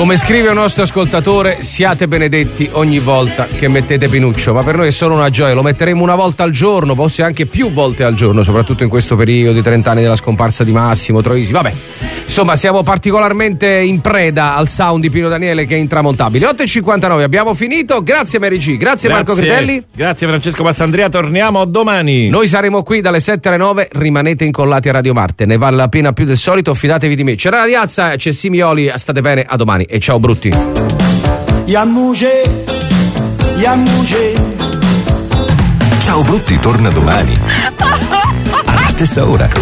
Come scrive un nostro ascoltatore, siate benedetti ogni volta che mettete Pinuccio, ma per noi è solo una gioia, lo metteremo una volta al giorno, forse anche più volte al giorno, soprattutto in questo periodo, i 30 anni della scomparsa di Massimo Troisi. Vabbè, insomma, siamo particolarmente in preda al sound di Pino Daniele, che è intramontabile. 8:59, abbiamo finito. Grazie Mary G, grazie Marco Cretelli. Grazie Francesco Massandria, torniamo domani. Noi saremo qui dalle 7 alle 9, rimanete incollati a Radio Marte, ne vale la pena più del solito, fidatevi di me. C'era la Diazza, c'è Simioli, state bene, a domani e ciao brutti. Ciao brutti torna domani alla stessa ora.